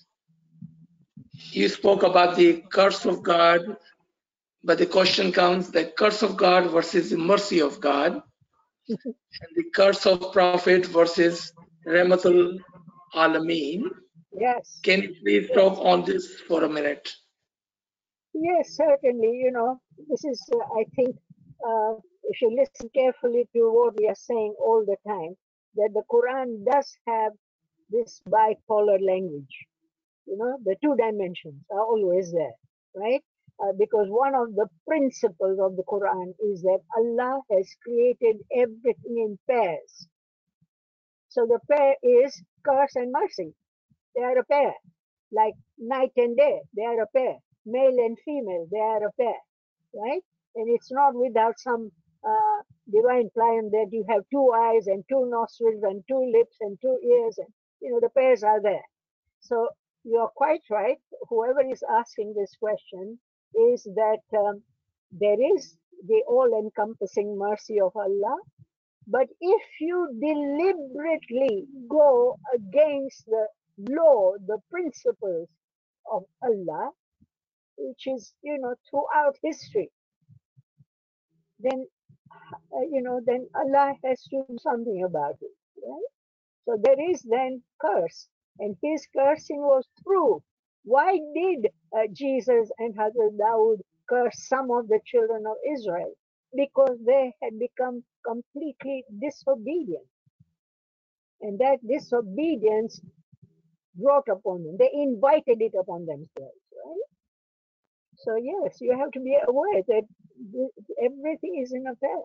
You spoke about the curse of God, but the question comes the curse of God versus the mercy of God, and the curse of Prophet versus Rahmatul Alameen. Yes. Can you please talk on this for a minute? Yes, certainly. You know, this is, I think, if you listen carefully to what we are saying all the time, that the Quran does have this bipolar language. You know, the two dimensions are always there, right? Because one of the principles of the Quran is that Allah has created everything in pairs. So the pair is curse and mercy. They are a pair. Like night and day, they are a pair. Male and female, they are a pair, right? And it's not without some divine plan that you have two eyes and two nostrils and two lips and two ears, and you know the pairs are there. So you are quite right. Whoever is asking this question is that there is the all-encompassing mercy of Allah. But if you deliberately go against the law, the principles of Allah, which is, you know, throughout history, then, then Allah has to do something about it, right? So there is then curse, and his cursing was true. Why did Jesus and Hazrat Dawood curse some of the children of Israel? Because they had become completely disobedient. And that disobedience brought upon them. They invited it upon themselves, right? So yes, you have to be aware that everything is in a pair.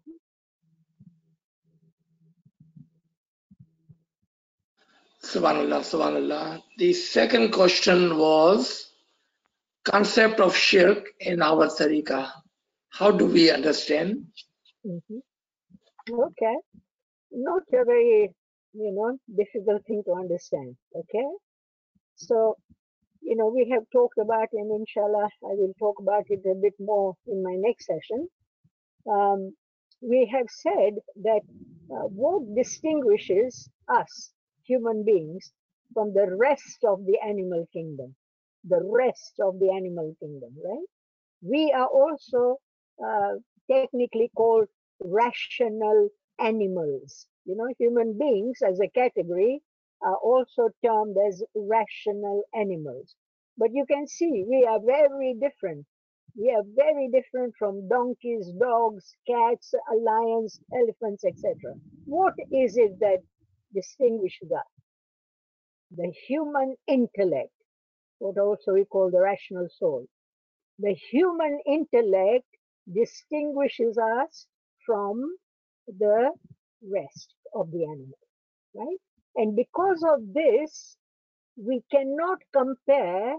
Subhanallah, Subhanallah. The second question was concept of shirk in our tariqah. How do we understand? Okay, not a very, difficult thing to understand. Okay, so, we have talked about, and inshallah, I will talk about it a bit more in my next session. We have said that what distinguishes us, human beings, from the rest of the animal kingdom, right? We are also technically called rational animals. You know, human beings as a category are also termed as rational animals. But you can see we are very different. We are very different from donkeys, dogs, cats, lions, elephants, etc. What is it that distinguishes us? The human intellect, what also we call the rational soul. The human intellect distinguishes us from the rest of the animal, right? And because of this, we cannot compare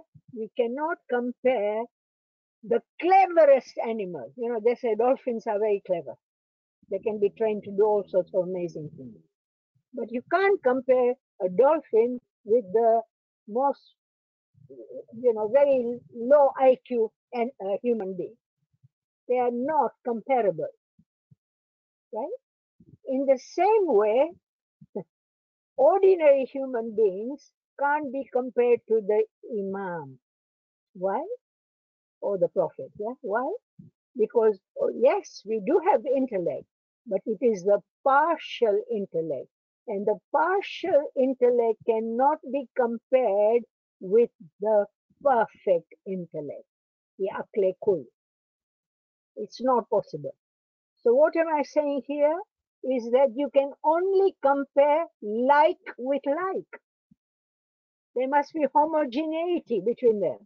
the cleverest animal. You know, they say dolphins are very clever. They can be trained to do all sorts of amazing things. But you can't compare a dolphin with the most, very low IQ and human being. They are not comparable, right? In the same way, ordinary human beings can't be compared to the Imam. Why? Or the Prophet. Yeah? Why? Because, yes, we do have intellect, but it is the partial intellect. And the partial intellect cannot be compared with the perfect intellect, the Akle Kul. It's not possible. So what am I saying here is that you can only compare like with like. There must be homogeneity between them.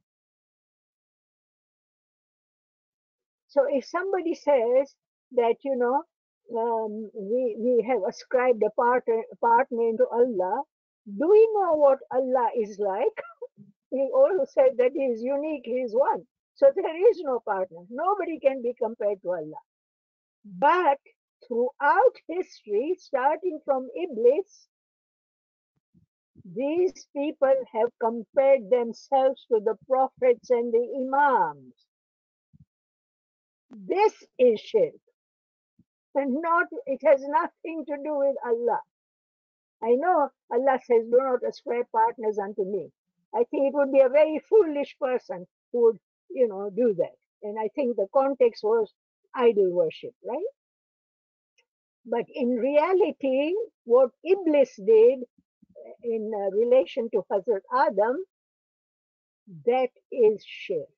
So if somebody says that, we have ascribed a partner into Allah, do we know what Allah is like? He also said that He is unique, He is one. So there is no partner. Nobody can be compared to Allah. But throughout history, starting from Iblis, these people have compared themselves to the prophets and the imams. This is shirk. And it has nothing to do with Allah. I know Allah says, do not ascribe partners unto me. I think it would be a very foolish person who would, do that. And I think the context was idol worship, right? But in reality, what Iblis did in relation to Hazrat Adam, that is shirk.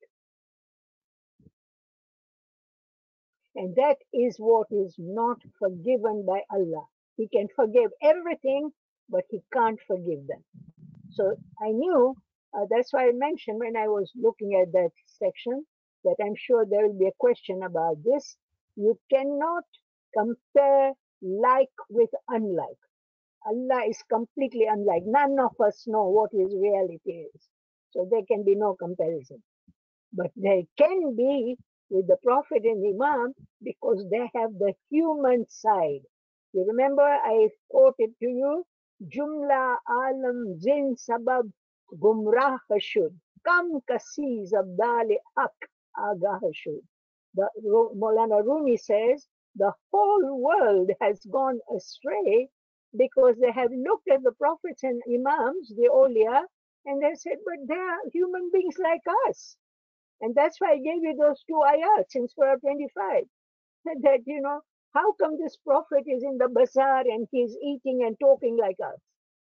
And that is what is not forgiven by Allah. He can forgive everything, but He can't forgive them. So I knew, that's why I mentioned when I was looking at that section, that I'm sure there will be a question about this. You cannot compare like with unlike. Allah is completely unlike. None of us know what His reality is. So there can be no comparison. But there can be with the Prophet and Imam because they have the human side. You remember I quoted to you, Jumla alam zin sabab gumrah shud, kam kasi zabdali haq agah shud. Maulana Rumi says, the whole world has gone astray because they have looked at the prophets and imams, the awliya, and they said, but they are human beings like us. And that's why I gave you those two ayats in Surah 25. That, how come this prophet is in the bazaar and he's eating and talking like us?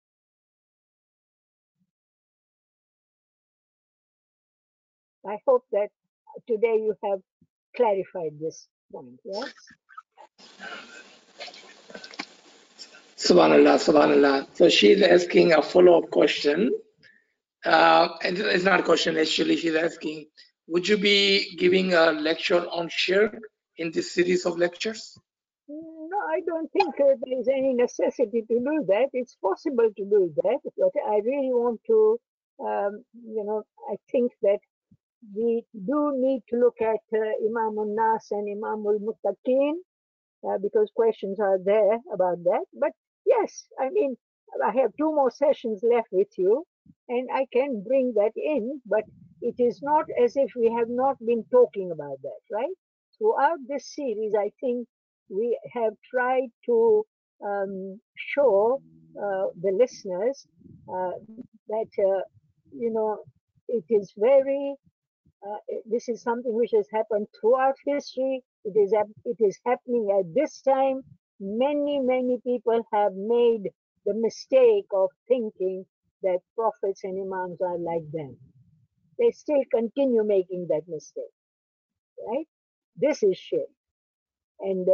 I hope that today you have clarified this point, yes? Subhanallah, subhanallah. So she's asking a follow-up question. And it's not a question, actually. She's asking, would you be giving a lecture on shirk in this series of lectures? No, I don't think there is any necessity to do that. It's possible to do that, but I really want to, I think that we do need to look at Imam al-Nas and Imam al-Muttaqin because questions are there about that. But yes, I mean, I have two more sessions left with you and I can bring that in, but it is not as if we have not been talking about that, right? Throughout this series, I think we have tried to show the listeners that, it is very this is something which has happened throughout history. It is happening at this time. Many people have made the mistake of thinking that prophets and imams are like them. They still continue making that mistake, right? This is shirk. And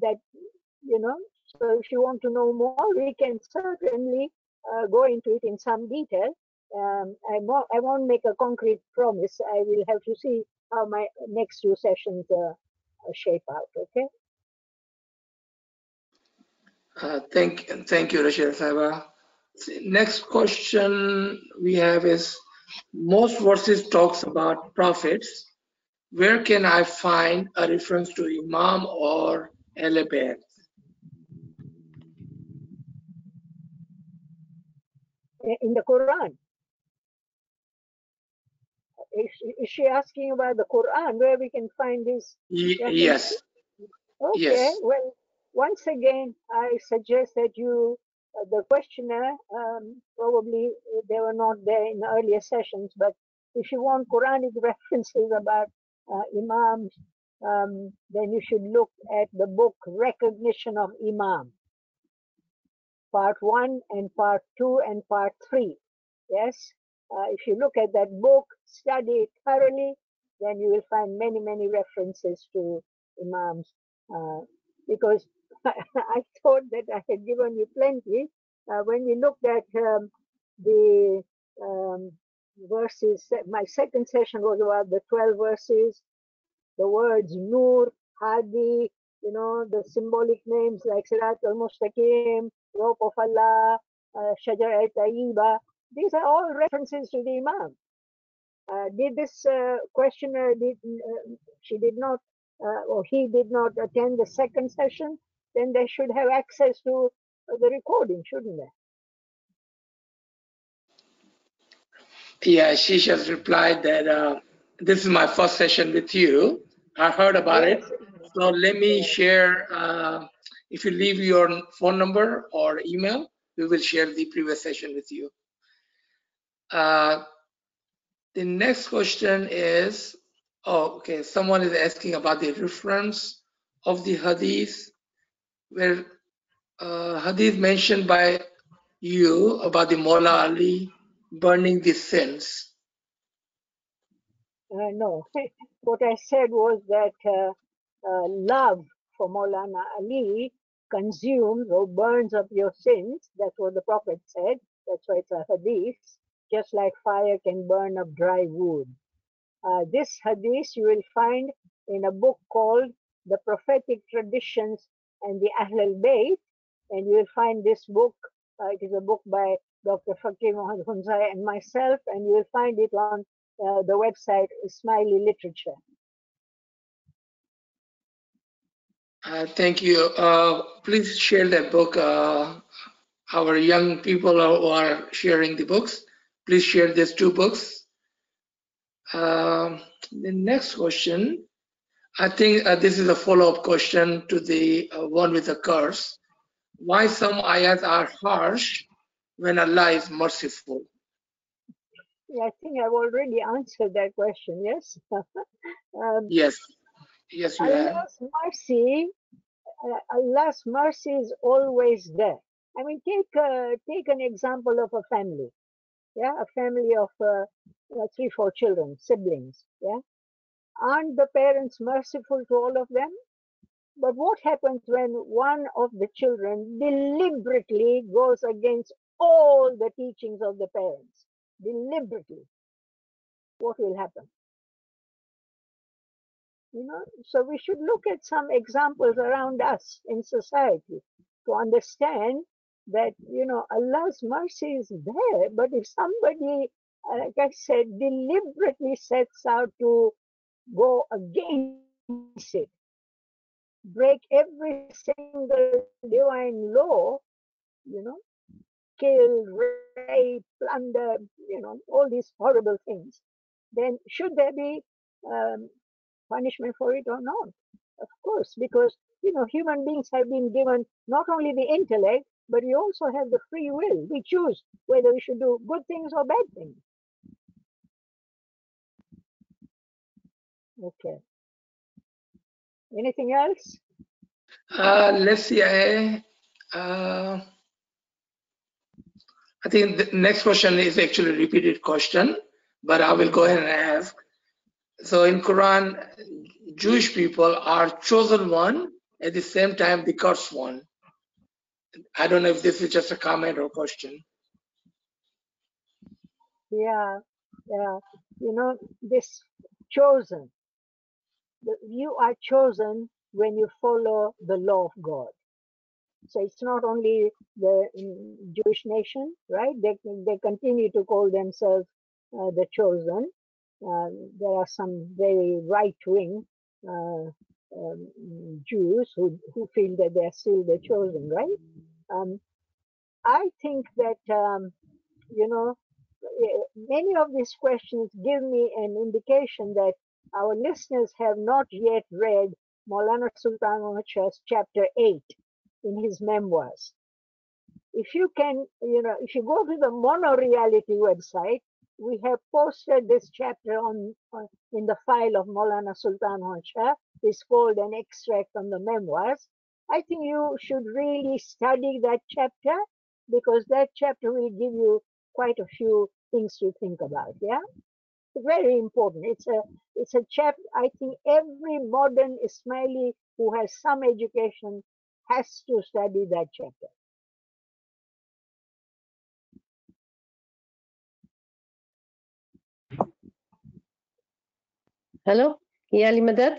so if you want to know more, we can certainly go into it in some detail. I won't make a concrete promise. I will have to see how my next two sessions shape out, okay? Thank you, Rashida Sahaba. Next question we have is, most verses talks about prophets. Where can I find a reference to Imam or Ahl Bayt? In the Quran. Is she asking about the Quran, where we can find this reference? Yes, Okay, yes. well, once again, I suggest that you, the questioner, probably they were not there in earlier sessions, but if you want Quranic references about Imams, then you should look at the book Recognition of Imam, part 1 and part 2 and part 3. Yes, if you look at that book, study it thoroughly, then you will find many, many references to Imams. Because I thought that I had given you plenty. When we looked at the verses, my second session was about the 12 verses, the words Nur, Hadi, the symbolic names like Sirat al-Mustaqim, Rope of Allah, Shajar al-Tayyiba. These are all references to the Imam. Did this questioner, she did not, or he did not attend the second session, then they should have access to the recording, shouldn't they? Yeah, she just replied that this is my first session with you. I heard about it. Yes. So let me Yes. share, if you leave your phone number or email, we will share the previous session with you. The next question is, okay, someone is asking about the reference of the hadith, where hadith mentioned by you about the Mawla Ali burning the sins. No, what I said was that love for Maulana Ali consumes or burns up your sins. That's what the Prophet said. That's why it's a hadith, just like fire can burn up dry wood. This hadith you will find in a book called The Prophetic Traditions and the Ahl al-Bayt, and you will find this book, it is a book by Dr. Fakir Muhammad Hunzai and myself, and you will find it on the website Ismaili Literature. Thank you. Please share that book. Our young people who are sharing the books, please share these two books. The next question, I think this is a follow-up question to the one with the curse. Why some ayats are harsh when Allah is merciful? Yeah, I think I've already answered that question, yes? Yes, yes, you have. Allah's mercy is always there. I mean, take an example of a family. Yeah, a family of 3, 4 children, siblings. Yeah, aren't the parents merciful to all of them? But what happens when one of the children deliberately goes against all the teachings of the parents? Deliberately, what will happen? So we should look at some examples around us in society to understand that Allah's mercy is there, but if somebody, like I said, deliberately sets out to go against it, break every single divine law, you know kill, rape, plunder, all these horrible things, then should there be um, punishment for it or not? Of course, because human beings have been given not only the intellect, but we also have the free will. We choose whether we should do good things or bad things. Okay. Anything else? Let's see. I think the next question is actually a repeated question, but I will go ahead and ask. So in Quran, Jewish people are chosen one, at the same time the cursed one. I don't know if this is just a comment or question. Yeah. This chosen. You are chosen when you follow the law of God. So it's not only the Jewish nation, right? They continue to call themselves the chosen. There are some very right-wing Jews who feel that they are still the chosen, right? I think that many of these questions give me an indication that our listeners have not yet read Maulana Sultan Muhammad Shah's chapter 8 in his memoirs. If you can, if you go to the Monoreality website, we have posted this chapter in the file of Maulana Sultan Muhammad Shah. It's called an extract from the memoirs. I think you should really study that chapter because that chapter will give you quite a few things to think about. Yeah, it's very important. It's a chapter. I think every modern Ismaili who has some education has to study that chapter. Hello, Yali Madad.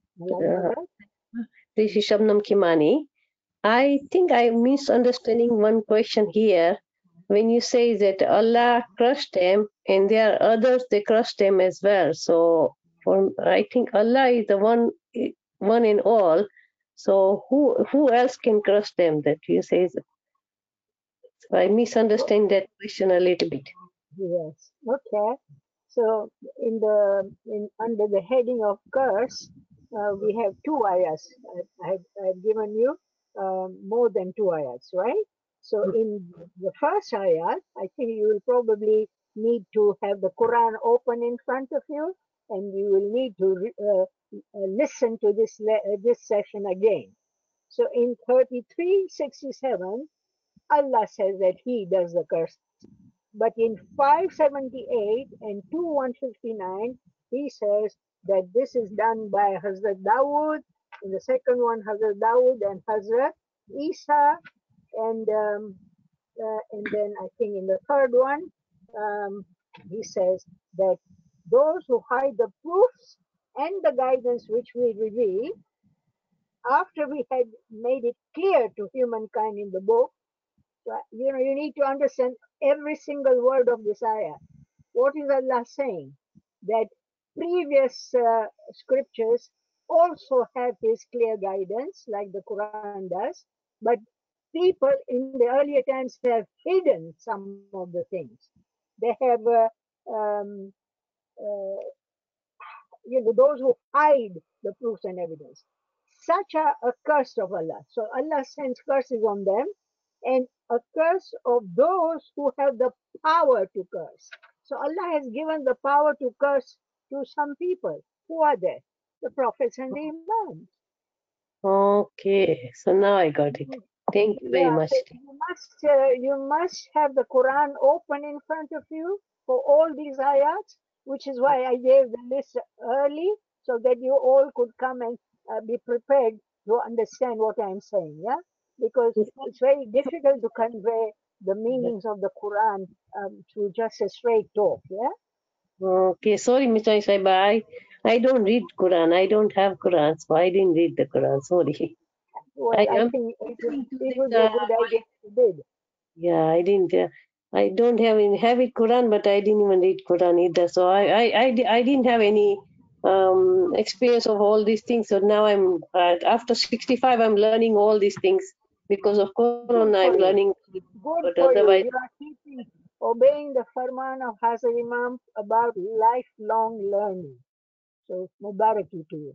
This is Shabnam Kimani. I think I'm misunderstanding one question here. When you say that Allah crushed them and there are others, they crushed them as well. So I think Allah is the one in all. So who else can crush them that you say? So I misunderstand that question a little bit. Yes. Okay. So under the heading of curse, we have two ayahs. I've given you more than two ayahs, right? So in the first ayah, I think you will probably need to have the Quran open in front of you, and you will need to listen to this session again. So in 33:67, Allah says that He does the curse. But in 578 and 2159, he says that this is done by Hazrat Dawood. In the second one, Hazrat Dawood and Hazrat Isa. And then I think in the third one, he says that those who hide the proofs and the guidance which we reveal, after we had made it clear to humankind in the book, you need to understand every single word of this ayah. What is Allah saying? That previous scriptures also have His clear guidance, like the Quran does, but people in the earlier times have hidden some of the things. They have, those who hide the proofs and evidence. Such are a curse of Allah. So Allah sends curses on them, and a curse of those who have the power to curse. So Allah has given the power to curse to some people. Who are they? The prophets and the imams. Okay, so now I got it. Thank you very much. So you must have the Quran open in front of you for all these ayats, which is why I gave the list early so that you all could come and be prepared to understand what I'm saying. Yeah, because it's very difficult to convey the meanings of the Quran through just a straight talk. Yeah. Okay, sorry, Mr. Isaiah, I don't read Quran. I don't have Quran, so I didn't read the Quran. Sorry. Well, I think it would be a good idea if you did. Yeah, I didn't. I don't have it Quran, but I didn't even read Quran either. So I didn't have any experience of all these things. So now I'm after 65. I'm learning all these things because of Corona. I'm learning. Good for you. You are obeying the farman of Hazrat Imam about lifelong learning. So Mubaraki to you.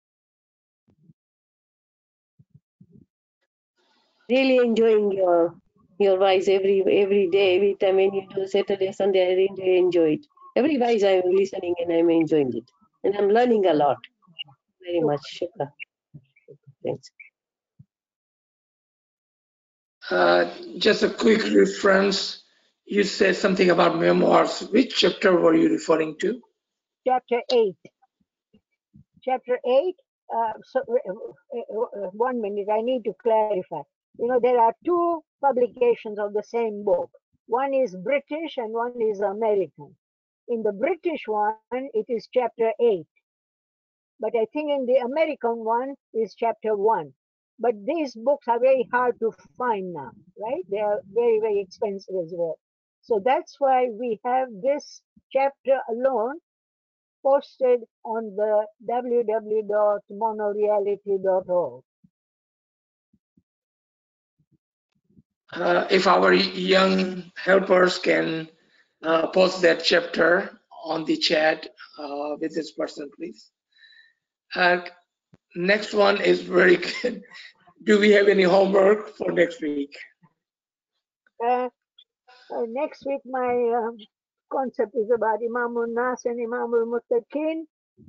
Really enjoying your voice every day, every time when you do Saturday, Sunday. I really enjoy it. Every voice I'm listening and I'm enjoying it, and I'm learning a lot. Very much. Shukra. Thanks. Just a quick reference. You said something about memoirs. Which chapter were you referring to? Chapter 8. Chapter 8. 1 minute. I need to clarify. There are two publications of the same book. One is British and one is American. In the British one, it is chapter 8. But I think in the American one is chapter 1. but these books are very hard to find now, right? They are very, very expensive as well. So that's why we have this chapter alone posted on the www.monoreality.org. If our young helpers can post that chapter on the chat with this person, please. Next one is very good. Do we have any homework for next week? Next week, my concept is about Imamul Nas and Imamul Muttaqin.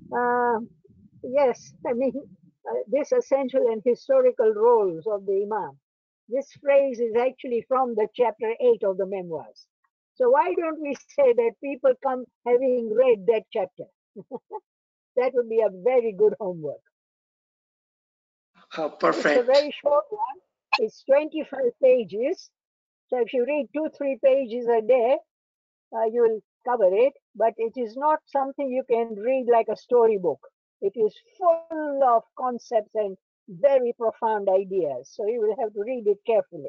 Yes, I mean, this essential and historical roles of the Imam. This phrase is actually from the chapter 8 of the memoirs. So why don't we say that people come having read that chapter? That would be a very good homework. Perfect. It's a very short one. It's 25 pages. So if you read 2-3 pages a day, you will cover it. But it is not something you can read like a storybook. It is full of concepts and very profound ideas. So you will have to read it carefully.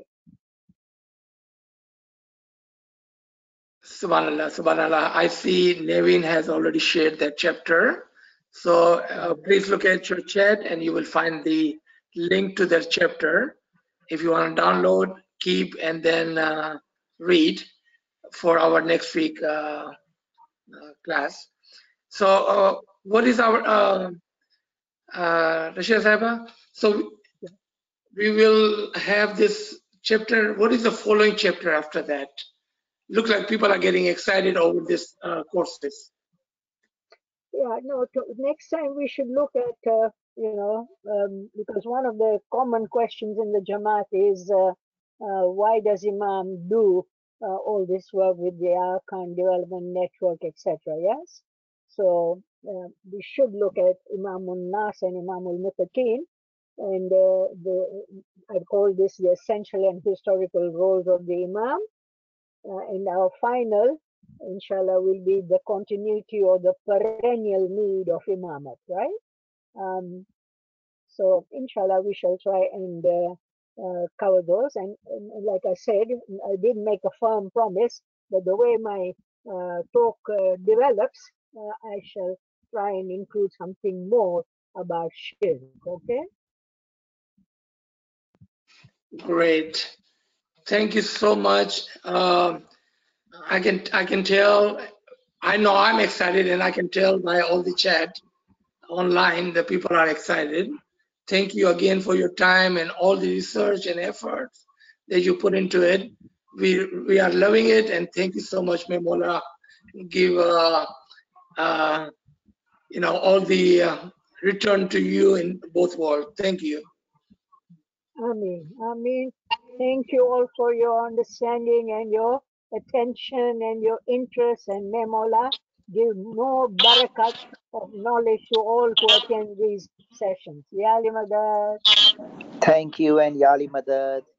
Subhanallah, Subhanallah. I see Nevin has already shared that chapter. So please look at your chat and you will find the link to that chapter. If you want to download, keep, and then read for our next week class. So what is our Rashida Sahaba? So we will have this chapter. What is the following chapter after that? Looks like people are getting excited over this courses. Yeah, no, next time we should look at, because one of the common questions in the Jamaat is why does Imam do all this work with the Arkan Development Network, etc. Yes? So we should look at Imamul Nas and Imamul Muttaqin, and I call this the essential and historical roles of the Imam. And our final, inshallah, will be the continuity or the perennial need of imamat, right? So inshallah, we shall try and cover those. And like I said, I did make a firm promise that the way my talk develops, I shall try and include something more about shirk, okay? Great. Thank you so much. I can tell, I know I'm excited, and I can tell by all the chat online that people are excited. Thank you again for your time and all the research and efforts that you put into it. We are loving it, and thank you so much. May Mola give all the return to you in both worlds. Thank you. Ameen. Ameen. Thank you all for your understanding and your attention and your interest, and may Mola give more barakat of knowledge to all who attend these sessions. Ya Ali Madad. Thank you and Yali Madad.